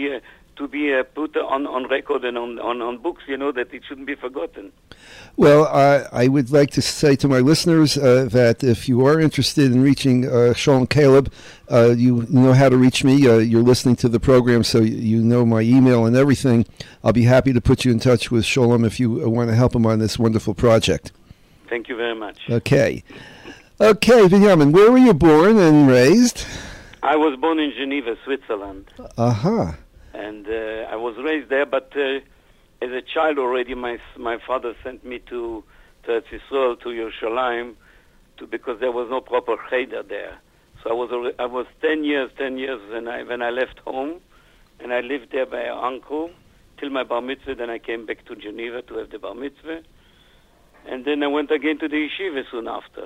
put on record and on books, that it shouldn't be forgotten. Well, I would like to say to my listeners that if you are interested in reaching Sholem Caleb, you know how to reach me. You're listening to the program, so you know my email and everything. I'll be happy to put you in touch with Sholem if you want to help him on this wonderful project. Thank you very much. Okay, Binyamin, where were you born and raised? I was born in Geneva, Switzerland. Uh-huh. And I was raised there, but as a child already, my father sent me to Eretz Yisrael, to Yerushalayim, because there was no proper cheder there. So I was 10 years when I left home, and I lived there by an uncle till my bar mitzvah. Then I came back to Geneva to have the bar mitzvah, and then I went again to the yeshiva soon after.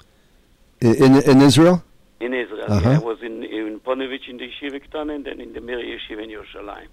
In Israel? In Israel. Uh-huh. Yeah, I was in Ponevezh in the Yeshiva Ketana, and then in the Mir Yeshiva in Yerushalayim.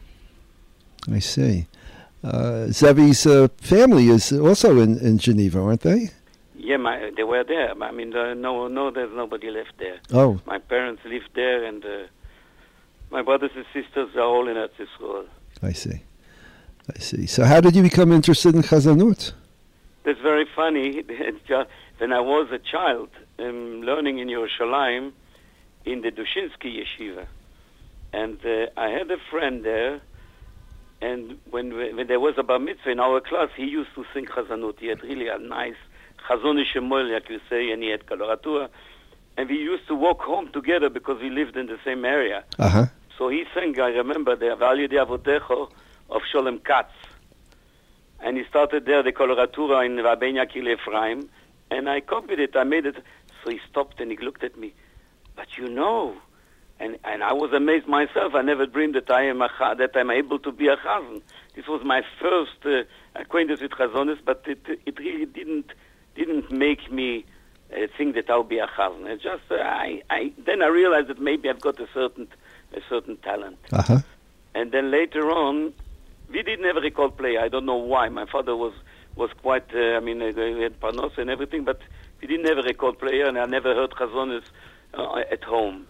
I see. Zevi's family is also in Geneva, aren't they? Yeah, they were there. I mean, there's nobody left there. Oh. My parents lived there, and my brothers and sisters are all in Eretz Yisrael. I see. So how did you become interested in Chazanut? That's very funny. When I was a child, learning in Yerushalayim, in the Dushinsky Yeshiva, and I had a friend there, and when there was a bar mitzvah in our class, he used to sing Chazanut. He had really a nice Chazonish Moel, like you say, and he had coloratura, and we used to walk home together because we lived in the same area. Uh-huh. So he sang, I remember, the V'al Yedei Avotecho of Sholem Katz, and he started there the coloratura in Rabbein Yakil Ephraim, and I copied it, I made it. So he stopped and he looked at me. But and I was amazed myself. I never dreamed that I'm able to be a chazan. This was my first acquaintance with chazonis, but it really didn't make me think that I'll be a chazan. It just then I realized that maybe I've got a certain talent. Uh-huh. And then later on, we didn't have a record player. I don't know why. My father was quite, we had Parnos and everything, but we didn't have a record player, and I never heard Chazonis at home.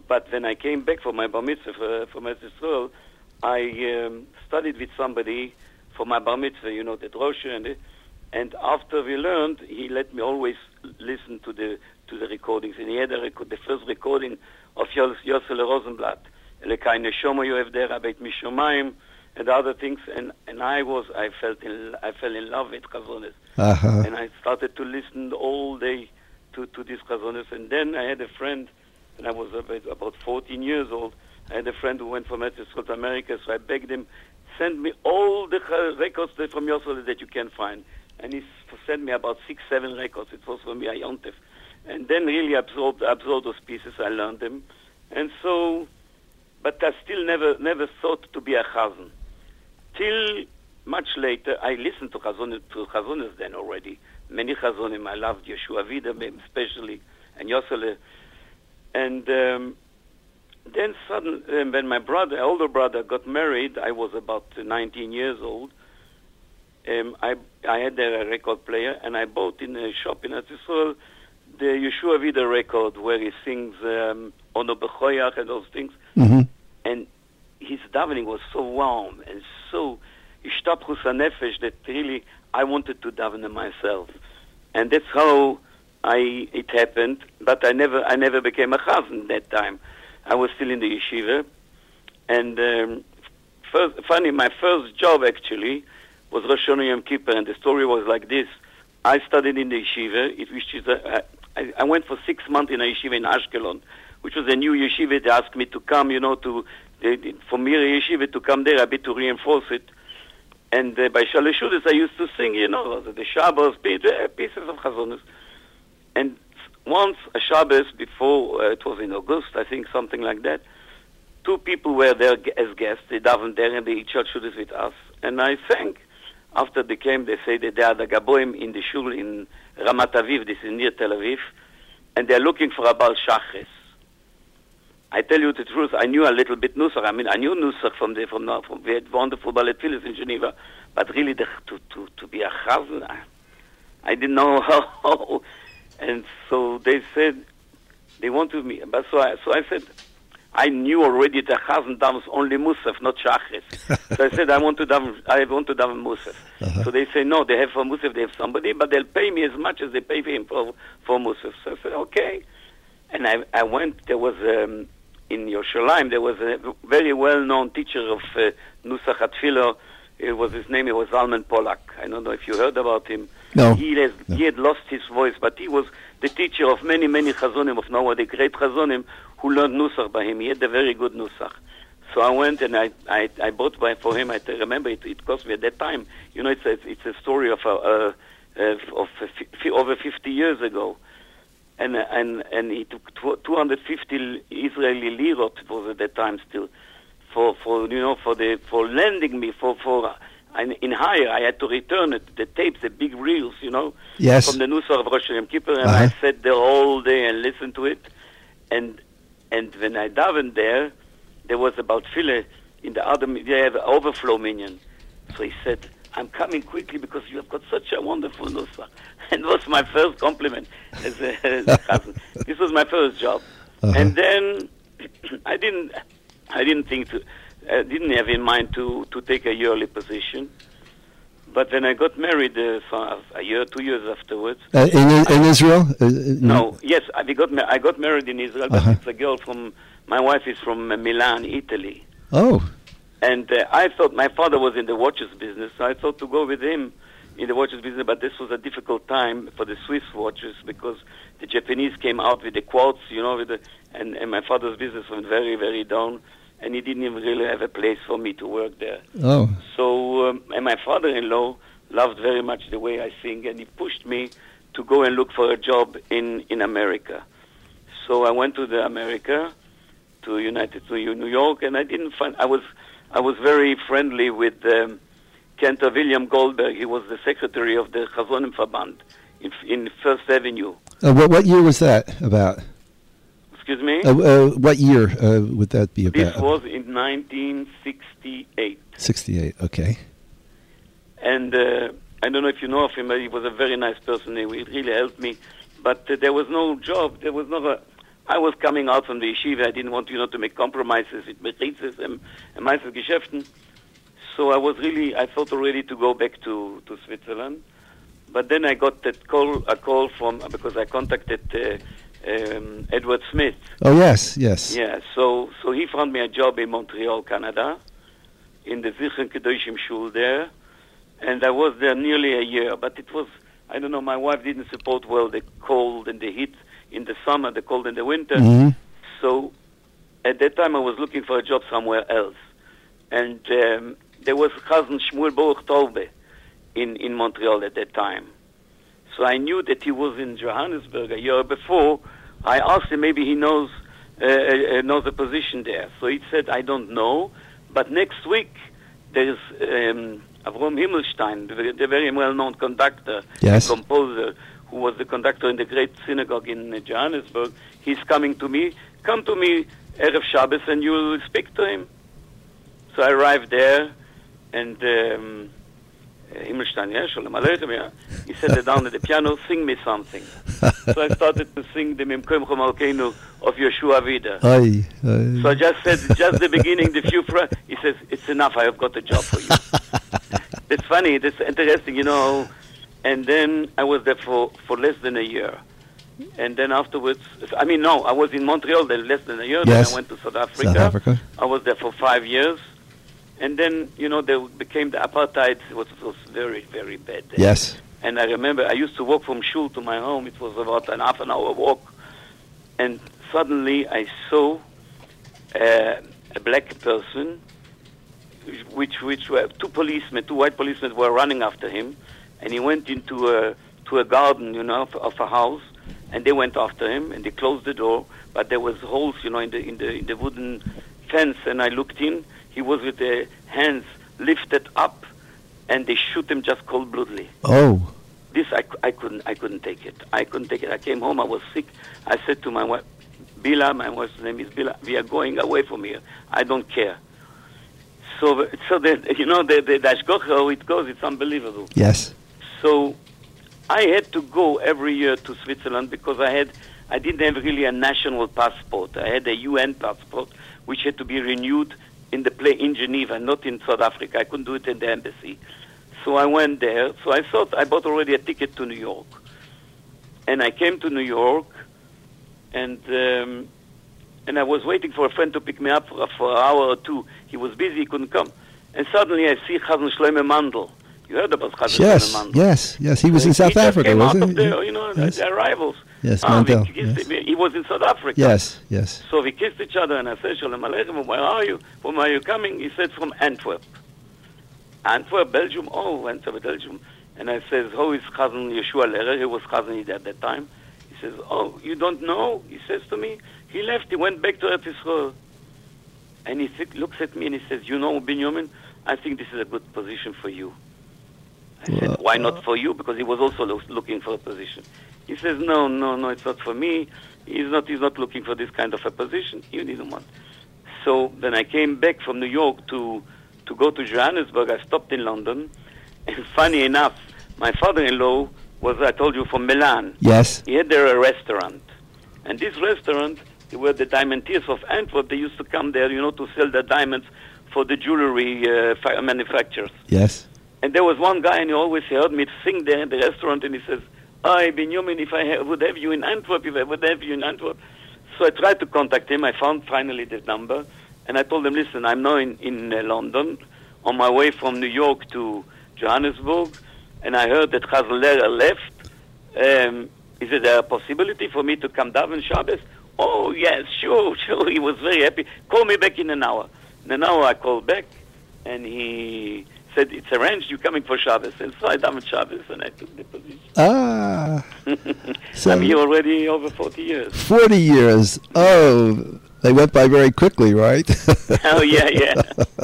But when I came back for my bar mitzvah for Eretz Yisrael, I studied with somebody for my bar mitzvah, the drosha, and after we learned, he let me always listen to the recordings. And he had the first recording of Yossele Rosenblatt, Elekai Neshama you have there, Abeit Mishomayim, and other things. And I fell in love with Chazones. Uh-huh. And I started to listen all day to these Chazones. And then I had a friend, and I was about 14 years old. I had a friend who went from Eretz Yisrael to America, so I begged him, send me all the records from Yossele that you can find. And he sent me about 6-7 records. It was for me a Yontef. And then really absorbed those pieces. I learned them. And so, but I still never thought to be a Chazan. Till much later, I listened to Chazones then already. Many Chazonim. I loved Yeshua Vida especially, and Yossele. And then suddenly, when my older brother got married, I was about 19 years old. I had a record player, and I bought in a shop in Eretz Yisrael the Yeshua Vida record where he sings Ono Bechoyach and those things. Mm-hmm. And his davening was so warm and so Ishtapchus HaNefesh that really I wanted to daven myself. And that's how it happened. But I never became a chazan that time. I was still in the yeshiva. And my first job actually was Rosh Hashanah Yom Kippur, and the story was like this. I studied in the yeshiva. I went for 6 months in a yeshiva in Ashkelon, which was a new yeshiva. They asked me to come, for Miri Yeshiva to come there a bit to reinforce it. And by Shalosh Shudas I used to sing, the Shabbos, pieces of Chazonos. And once a Shabbos before, it was in August, I think, something like that, 2 people were there as guests. They davened there and they each had Shudas with us. And I sang. After they came, they say that they are the Gaboim in the shul in Ramat Aviv, this is near Tel Aviv, and they're looking for a Baal Shachris. I tell you the truth, I knew a little bit Nusach. I mean, I knew Nusach from we had wonderful ballet tefillas in Geneva, but really to be a Chazan, I didn't know how. And so they said, they wanted me. But so I said, I knew already that Chazan davens only Musaf, not Shachris. So I said, I want to daven Musaf. Uh-huh. So they say, no, they have for Musaf, they have somebody, but they'll pay me as much as they pay him for Musaf. So I said, okay. And I went, there was, in Yerushalayim, there was a very well-known teacher of Nusach HaTfilah. His name was Zalman Polak. I don't know if you heard about him. No. He had lost his voice, but he was the teacher of many, many Chazonim of Noah, the great Chazonim, who learned Nusach by him. He had a very good Nusach. So I went and I bought for him. I remember it cost me at that time. It's a story of over 50 years ago, and he took 250 Israeli lirot. It was at that time still for lending me in hire. I had to return it, the tapes, the big reels, Yes. from the Nusach of Rosh Yom Kippur, and I sat there all day and listened to it. And when I davened there was about Philly in the other, they have an overflow minion. So he said, I'm coming quickly because you have got such a wonderful Nusach. And it was my first compliment as a Chazan. This was my first job. Uh-huh. And then I didn't have in mind to take a yearly position. But when I got married a year, 2 years afterwards... in Israel? No, yes, I got married in Israel, but it's a girl my wife is from Milan, Italy. Oh. And I thought, my father was in the watches business, so I thought to go with him in the watches business, but this was a difficult time for the Swiss watches because the Japanese came out with the quartz, and my father's business went very, very down. And he didn't even really have a place for me to work there. Oh. So, and my father-in-law loved very much the way I sing, and he pushed me to go and look for a job in America. So I went to America, to New York, and I was very friendly with Cantor William Goldberg. He was the secretary of the Chazonim Verband in First Avenue. What year was that about? Excuse me? What year would that be about? This was in 1968. 68, okay. And I don't know if you know of him, but he was a very nice person. He really helped me. But there was no job. There was I was coming out from the yeshiva. I didn't want, to make compromises with Mechitzes and Meises Geschäften. So I thought already to go back to Switzerland. But then I got a call because I contacted Edward Smith. Oh, yes. Yeah, so he found me a job in Montreal, Canada, in the Zichron Kedoshim Shul there. And I was there nearly a year. But it was, I don't know, my wife didn't support well the cold and the heat in the summer, the cold in the winter. Mm-hmm. So at that time I was looking for a job somewhere else. And there was Chazan Shmuel Baruch Taube in Montreal at that time. So I knew that he was in Johannesburg a year before. I asked him, maybe he knows a position there. So he said, I don't know, but next week there's Avrom Himmelstein, the very well-known conductor, yes, composer, who was the conductor in the great synagogue in Johannesburg. He's coming to me. Come to me Erev Shabbos and you will speak to him. So I arrived there, and Himmelstein, yeah, Shalom Aleichem, yeah. He sat down at the piano, sing me something. So I started to sing the Mimkoim Chomalkeinu of Yeshua Vida. So I just said, just the beginning, the few phrases. He says, it's enough, I have got a job for you. That's funny, that's interesting, And then I was there for less than a year. And then afterwards, I was in Montreal there less than a year. Yes. Then I went to South Africa. I was there for 5 years. And then, there became the apartheid. It was very, very bad. Yes. And I remember I used to walk from shul to my home. It was about an half an hour walk. And suddenly I saw a black person, which were two white policemen were running after him. And he went into a garden, of a house. And they went after him, and they closed the door. But there was holes, in the wooden fence. And I looked in. He was with the hands lifted up, and they shoot him just cold-bloodedly. Oh. This I couldn't take it. I couldn't take it. I came home. I was sick. I said to my wife, Bila, my wife's name is Bila, we are going away from here. I don't care. So the Ashkocha, how it goes, it's unbelievable. Yes. So I had to go every year to Switzerland because I didn't have really a national passport. I had a UN passport, which had to be renewed in Geneva, not in South Africa. I couldn't do it in the embassy. So I went there. So I bought already a ticket to New York. And I came to New York, and I was waiting for a friend to pick me up for an hour or two. He was busy, he couldn't come. And suddenly I see Chazan Shlomo Mandel. You heard about Chazan Shlomo Mandel? Yes. He was in South Africa, wasn't he? Yes. The arrivals. Yes, Mandel. Yes. He was in South Africa. Yes. So we kissed each other, and I said, Shalom Aleichem, where are you? From where are you coming? He said, from Antwerp. Antwerp, Belgium? Oh, Antwerp, Belgium. And I said, how is Chazan Yeshua Lehrer? He was Chazan at that time. He says, oh, you don't know? He says to me, he left, he went back to Eretz Yisrael. And he looks at me and he says, Binyamin, I think this is a good position for you. I said, why not for you? Because he was also looking for a position. He says, no, it's not for me. He's not looking for this kind of a position. You didn't want. So then I came back from New York to go to Johannesburg. I stopped in London. And funny enough, my father-in-law was, I told you, from Milan. Yes. He had there a restaurant. And this restaurant, they were the diamantiers of Antwerp. They used to come there, to sell their diamonds for the jewelry manufacturers. Yes. And there was one guy, and he always heard me sing there in the restaurant, and he says, Binyamin, if I would have you in Antwerp, So I tried to contact him. I found finally the number, and I told him, listen, I'm now in London, on my way from New York to Johannesburg, and I heard that Chazan Lehrer left. Is there a possibility for me to come down on Shabbos? Oh, yes, sure. He was very happy. Call me back in an hour. In an hour I called back, and he said, it's arranged, you're coming for Shabbos. And so I done Shabbos, and I took the position. So I'm here already over 40 years. 40 years. Oh, they went by very quickly, right? Oh, yeah.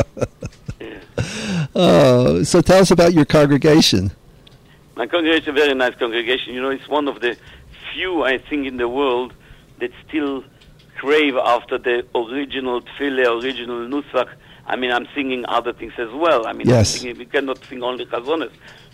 Oh, so tell us about your congregation. My congregation is a very nice congregation. It's one of the few, I think, in the world that still crave after the original tefillah, original nusach. I'm singing other things as well. Yes. We cannot sing only chazones.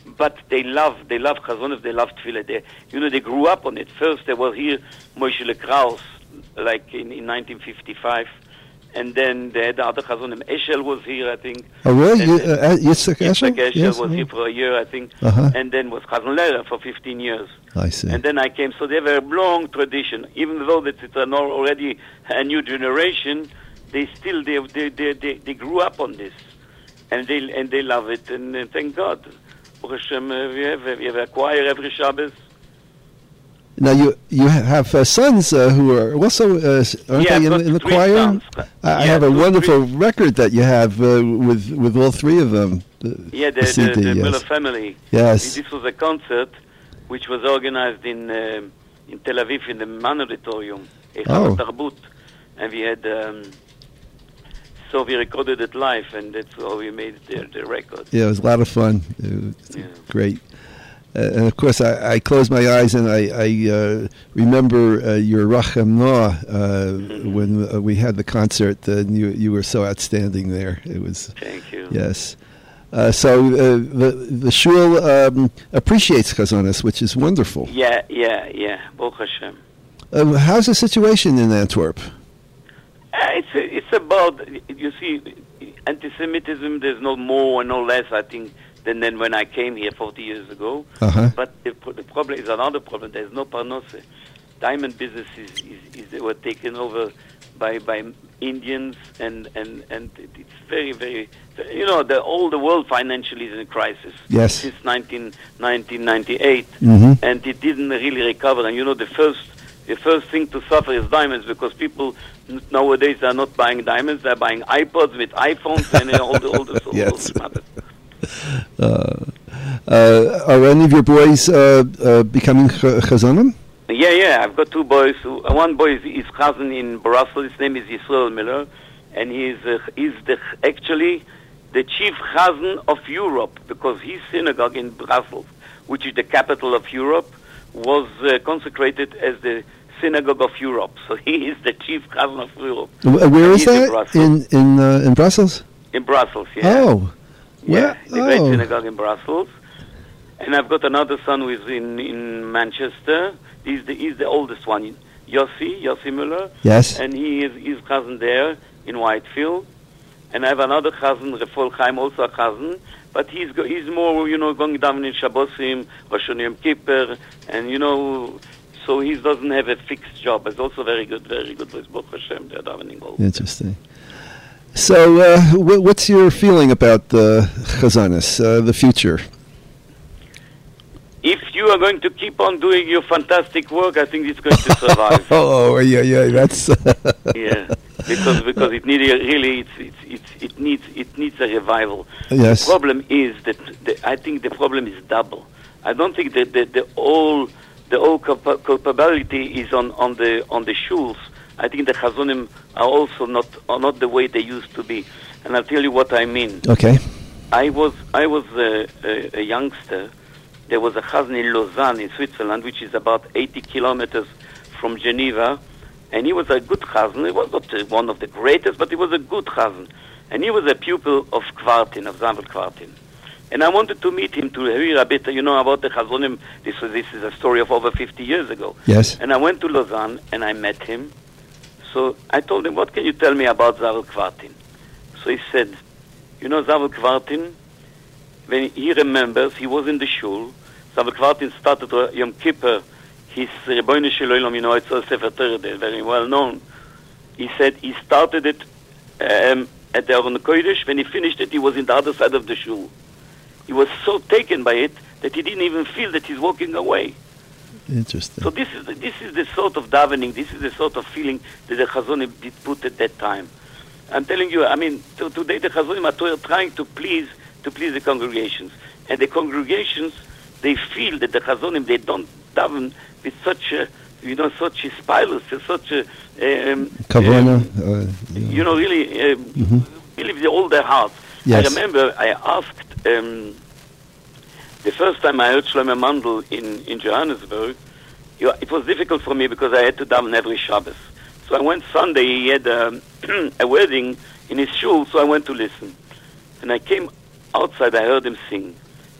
but they love Chazon Ish, they love Tefillah. They grew up on it. First, there was here Moshe Kraus, like in 1955. And then the other Chazonim, Eshel was here, I think. Oh, really? Yitzhak Eshel? Yitzhak Eshel was here for a year, I think. And then was Chazon Lehrer for 15 years. I see. And then I came. So they have a long tradition. Even though it's already a new generation, they still they grew up on this, and they love it. And thank God, Baruch Hashem, we have a choir every Shabbos. Now you have sons who are also aren't they in the choir? Sons. I have a wonderful record that you have with all three of them. The CD, yes. Miller family. Yes. This was a concert which was organized in Tel Aviv in the Man Auditorium, Eichel Tarbut, and we had. So we recorded it live, and that's how we made the record. Yeah, it was a lot of fun. It was great. And of course, I close my eyes and I remember your Rachem Noah when we had the concert. And you were so outstanding there. It was. Thank you. Yes. So the shul appreciates Chazon Ish, which is wonderful. Yeah. Baruch Hashem. How's the situation in Antwerp? It's about, you see, anti-Semitism. There's no more and no less, I think, than when I came here 40 years ago. But the problem is another problem. There's no parnose. Diamond business is were taken over by Indians, and it's very, very, all the world financially is in a crisis. Yes. Since 1998, and it didn't really recover. And the first thing to suffer is diamonds, because people nowadays are not buying diamonds; they're buying iPods with iPhones and all the Yes. matters. Are any of your boys becoming chazonim? Yeah. I've got two boys. One boy is chazan in Brussels. His name is Yisrael Miller, and he's actually the chief chazan of Europe, because his synagogue in Brussels, which is the capital of Europe, was consecrated as the synagogue of Europe. So he is the chief chazan of Europe. Where is that? In Brussels? In Brussels, yeah. Oh. Yeah, the great synagogue in Brussels. And I've got another son who is in Manchester. He's the oldest one, Yossi Müller. Yes. And he's cousin there in Whitefield. And I have another cousin, Refol Chaim, also a cousin. But he's more, going down in Shabbosim, Rosh Hashanah, Yom Kippur, and so he doesn't have a fixed job. It's also very good with Baruch Hashem. They're davening all. Interesting. So, what's your feeling about the Chazon Ish, the future? If you are going to keep on doing your fantastic work, I think it's going to survive. Yeah, that's yeah, because it needs a revival. Yes. The problem is that I think the problem is double. I don't think that the whole culpability is on the shuls. I think the chazonim are also not the way they used to be, and I'll tell you what I mean. Okay. I was a youngster. There was a chazan in Lausanne, in Switzerland, which is about 80 kilometers from Geneva, and he was a good chazan. He was not one of the greatest, but he was a good chazan, and he was a pupil of Kvartin, of Zavel Kvartin. And I wanted to meet him to hear a bit, about the chazonim. This is a story of over 50 years ago. Yes. And I went to Lausanne and I met him. So I told him, what can you tell me about Zavel Kvartin? So he said, Zavel Kvartin, when he remembers, he was in the shul. Zavel Kvartin started Yom Kippur, his Rebbeinu Shel Olam, it's a Sefer Torah, very well known. He said he started it at the Aron Kodesh. When he finished it, he was in the other side of the shul. He was so taken by it that he didn't even feel that he's walking away. Interesting. So this is the sort of davening, this is the sort of feeling that the Chazonim did put at that time. I'm telling you, today the Chazonim are trying to please the congregations. And the congregations, they feel that the Chazonim, they don't daven with such a, such a spilus, such a... Kavana. Really with all their heart. Yes. I remember I asked... the first time I heard Shlomo Mandel in Johannesburg, it was difficult for me because I had to daven every Shabbos. So I went Sunday, he had a wedding in his shul, so I went to listen. And I came outside, I heard him sing.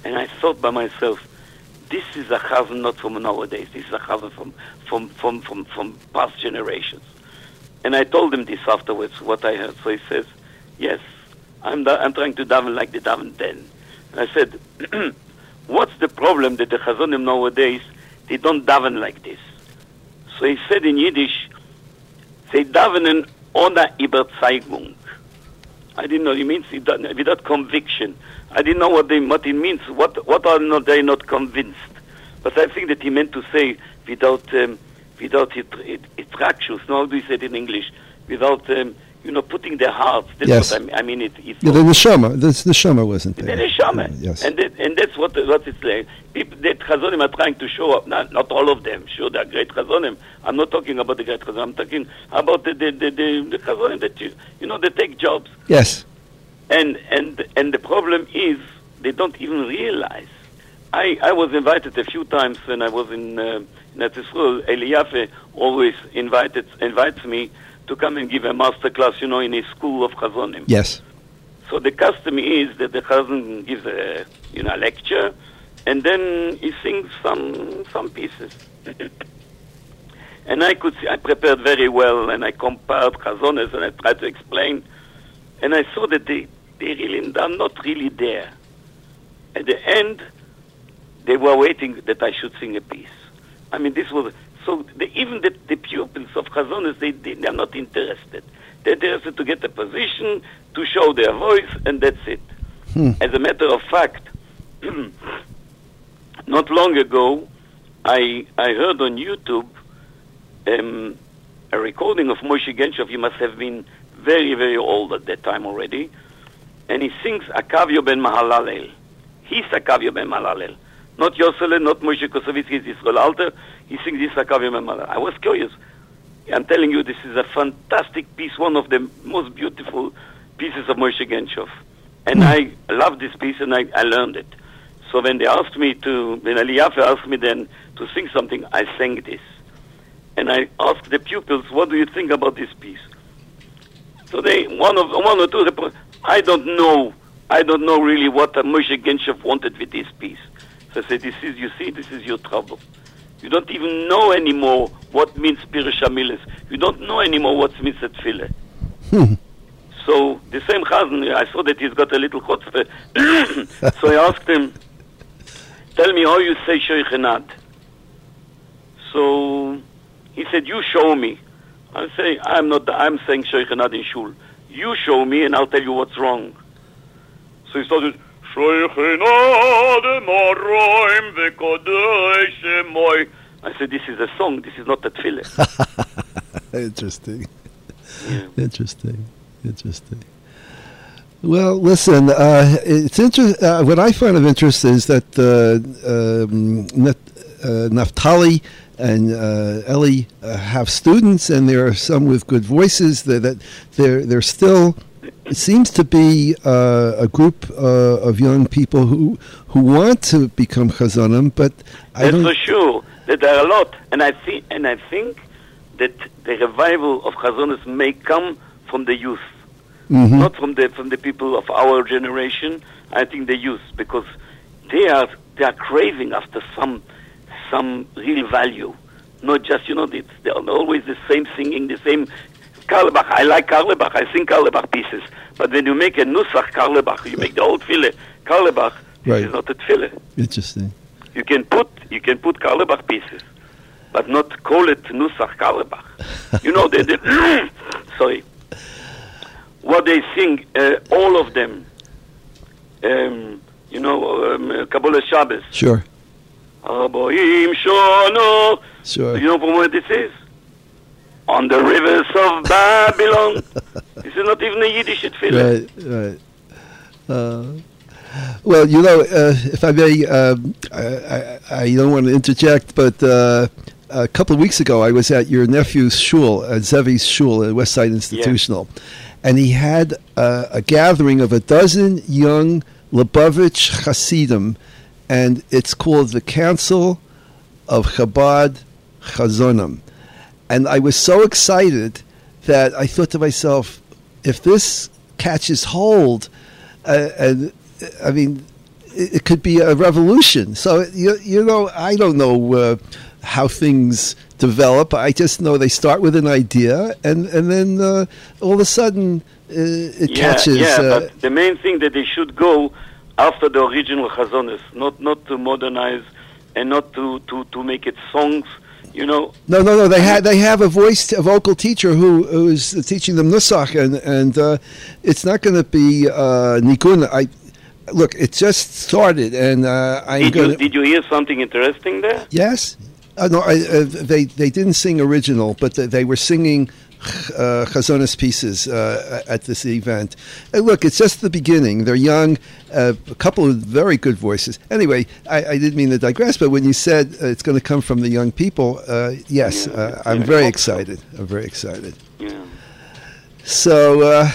And I thought by myself, this is a chazan not from nowadays. This is a chazan from past generations. And I told him this afterwards, what I heard. So he says, yes, I'm trying to daven like the daven then. And I said, what's the problem that the chazanim nowadays, they don't daven like this? So he said in Yiddish, they davenen ohne Überzeugung. I didn't know. It means without conviction. I didn't know what it means. What are they not convinced? But I think that he meant to say without attractions. No, how do you say it in English? Without putting their hearts. That's yes. what I mean. The neshama. The neshama wasn't there. The neshama. Yes. And that's what it's like. People that chazonim are trying to show up. Not all of them. Sure, they are great chazonim. I'm not talking about the great chazonim. I'm talking about the chazonim that they take jobs. Yes. And the problem is they don't even realize. I was invited a few times when I was in Eretz Yisrael. Eli Yaffe always invites me to come and give a master class, in a school of chazonim. Yes. So the custom is that the chazan gives a lecture, and then he sings some pieces. And I could see I prepared very well, and I compared chazones, and I tried to explain, and I saw that they are not really there. At the end, they were waiting that I should sing a piece. I mean, this was so. Even the pupils of chazones, they are not interested. They're interested to get a position, to show their voice, and that's it. As a matter of fact, not long ago, I heard on YouTube a recording of Moshe Genshov. He must have been very, very old at that time already. And he sings Akavio ben Mahalalel. He's Akavio ben Mahalalel. Not Yosele, not Moshe Kosovitsky, it's Israel Alter. He sings this Akavio ben Mahalalel. I was curious. I'm telling you, this is a fantastic piece, one of the most beautiful pieces of Moshe Genshov. And I love this piece, and I learned it. So when Eli Yaffe asked me then to sing something, I sang this. And I asked the pupils, what do you think about this piece? So one or two, I don't know really what Moshe Genshov wanted with this piece. So I said, this is your trouble. You don't even know anymore what means Pirush HaMiles. You don't know anymore what means Tefillah. So the same chazan, I saw that he's got a little chutzpah. So I asked him, tell me how you say Shoichenad. So he said, you show me. I say, I'm saying Shoichenad in shul. You show me and I'll tell you what's wrong. So he started, Shoichenad Moroim V'Kodesh Moi. I said, this is a song, this is not a tefillah. Interesting. Yeah. Interesting. Well, listen, it's what I find of interest is that Naftali and Eli have students, and there are some with good voices. That they're still. It seems to be a group of young people who want to become chazanim, but that's for sure. That there are a lot, and I think that the revival of chazanis may come from the youth, not from the people of our generation. I think the youth, because they are craving after some real value, not just they're always the same singing, the same. Carlebach, I like Carlebach. I sing Carlebach pieces, but when you make a nusach Carlebach, you make the old tefillah Carlebach. This is not a tefillah. Interesting. You can put Carlebach pieces, but not call it nusach Carlebach. Sorry. What they sing, all of them. Kabbalah Shabbos. Sure. Arboim shono. Sure. You know from where this is? On the rivers of Babylon. This is not even a Yiddish tefillah. Right. Well, if I may, I don't want to interject, but a couple of weeks ago I was at your nephew's shul, at Zevi's shul at Westside Institutional, and he had a gathering of 12 young Lubavitch Hasidim, and it's called the Council of Chabad Chazonim. And I was so excited that I thought to myself, if this catches hold, and I mean, it could be a revolution. So you know, I don't know how things develop. I just know they start with an idea, and then all of a sudden it catches. But the main thing that they should go after the original Chazonis, not to modernize and not to make it songs. You know. No. They have a vocal teacher who's teaching them nusach, and it's not going to be nikun. Look, it just started, and Did you hear something interesting there? Yes. No, they didn't sing original, but they were singing Chazonis pieces at this event. And look, it's just the beginning. They're young, a couple of very good voices. Anyway, I didn't mean to digress, but when you said it's going to come from the young people, yes, I'm very excited. I'm very excited. Yeah. So,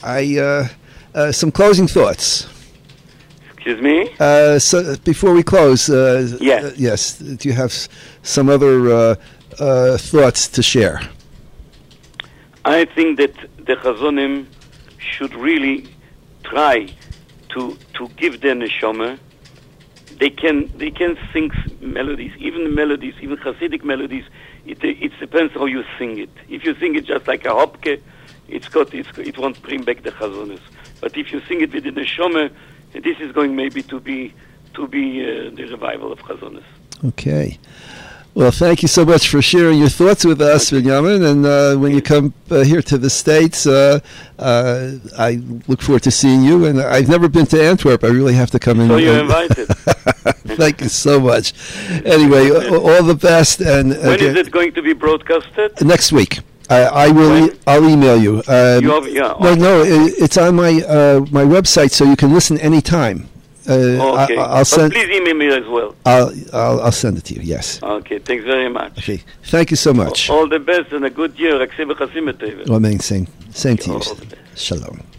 some closing thoughts. Excuse me? So before we close, yes. Do you have some other thoughts to share? I think that the Chazonim should really try to give their neshama. They can sing melodies, even Hasidic melodies. It depends how you sing it. If you sing it just like a hopke, it won't bring back the Chazonis. But if you sing it with the neshama, this is going maybe to be the revival of Chazonis. Okay. Well, thank you so much for sharing your thoughts with us, Binyamin. And when you come here to the States, I look forward to seeing you. And I've never been to Antwerp. I really have to come in. So you're invited. Thank you so much. Anyway, all the best. And when is it going to be broadcasted? Next week. I will. I'll email you. No, it's on my my website, so you can listen anytime. Okay. I'll send. But please email me as well. I'll send it to you. Yes. Okay. Thanks very much. Okay. Thank you so much. All the best and a good year. Amen. Same to you. Shalom.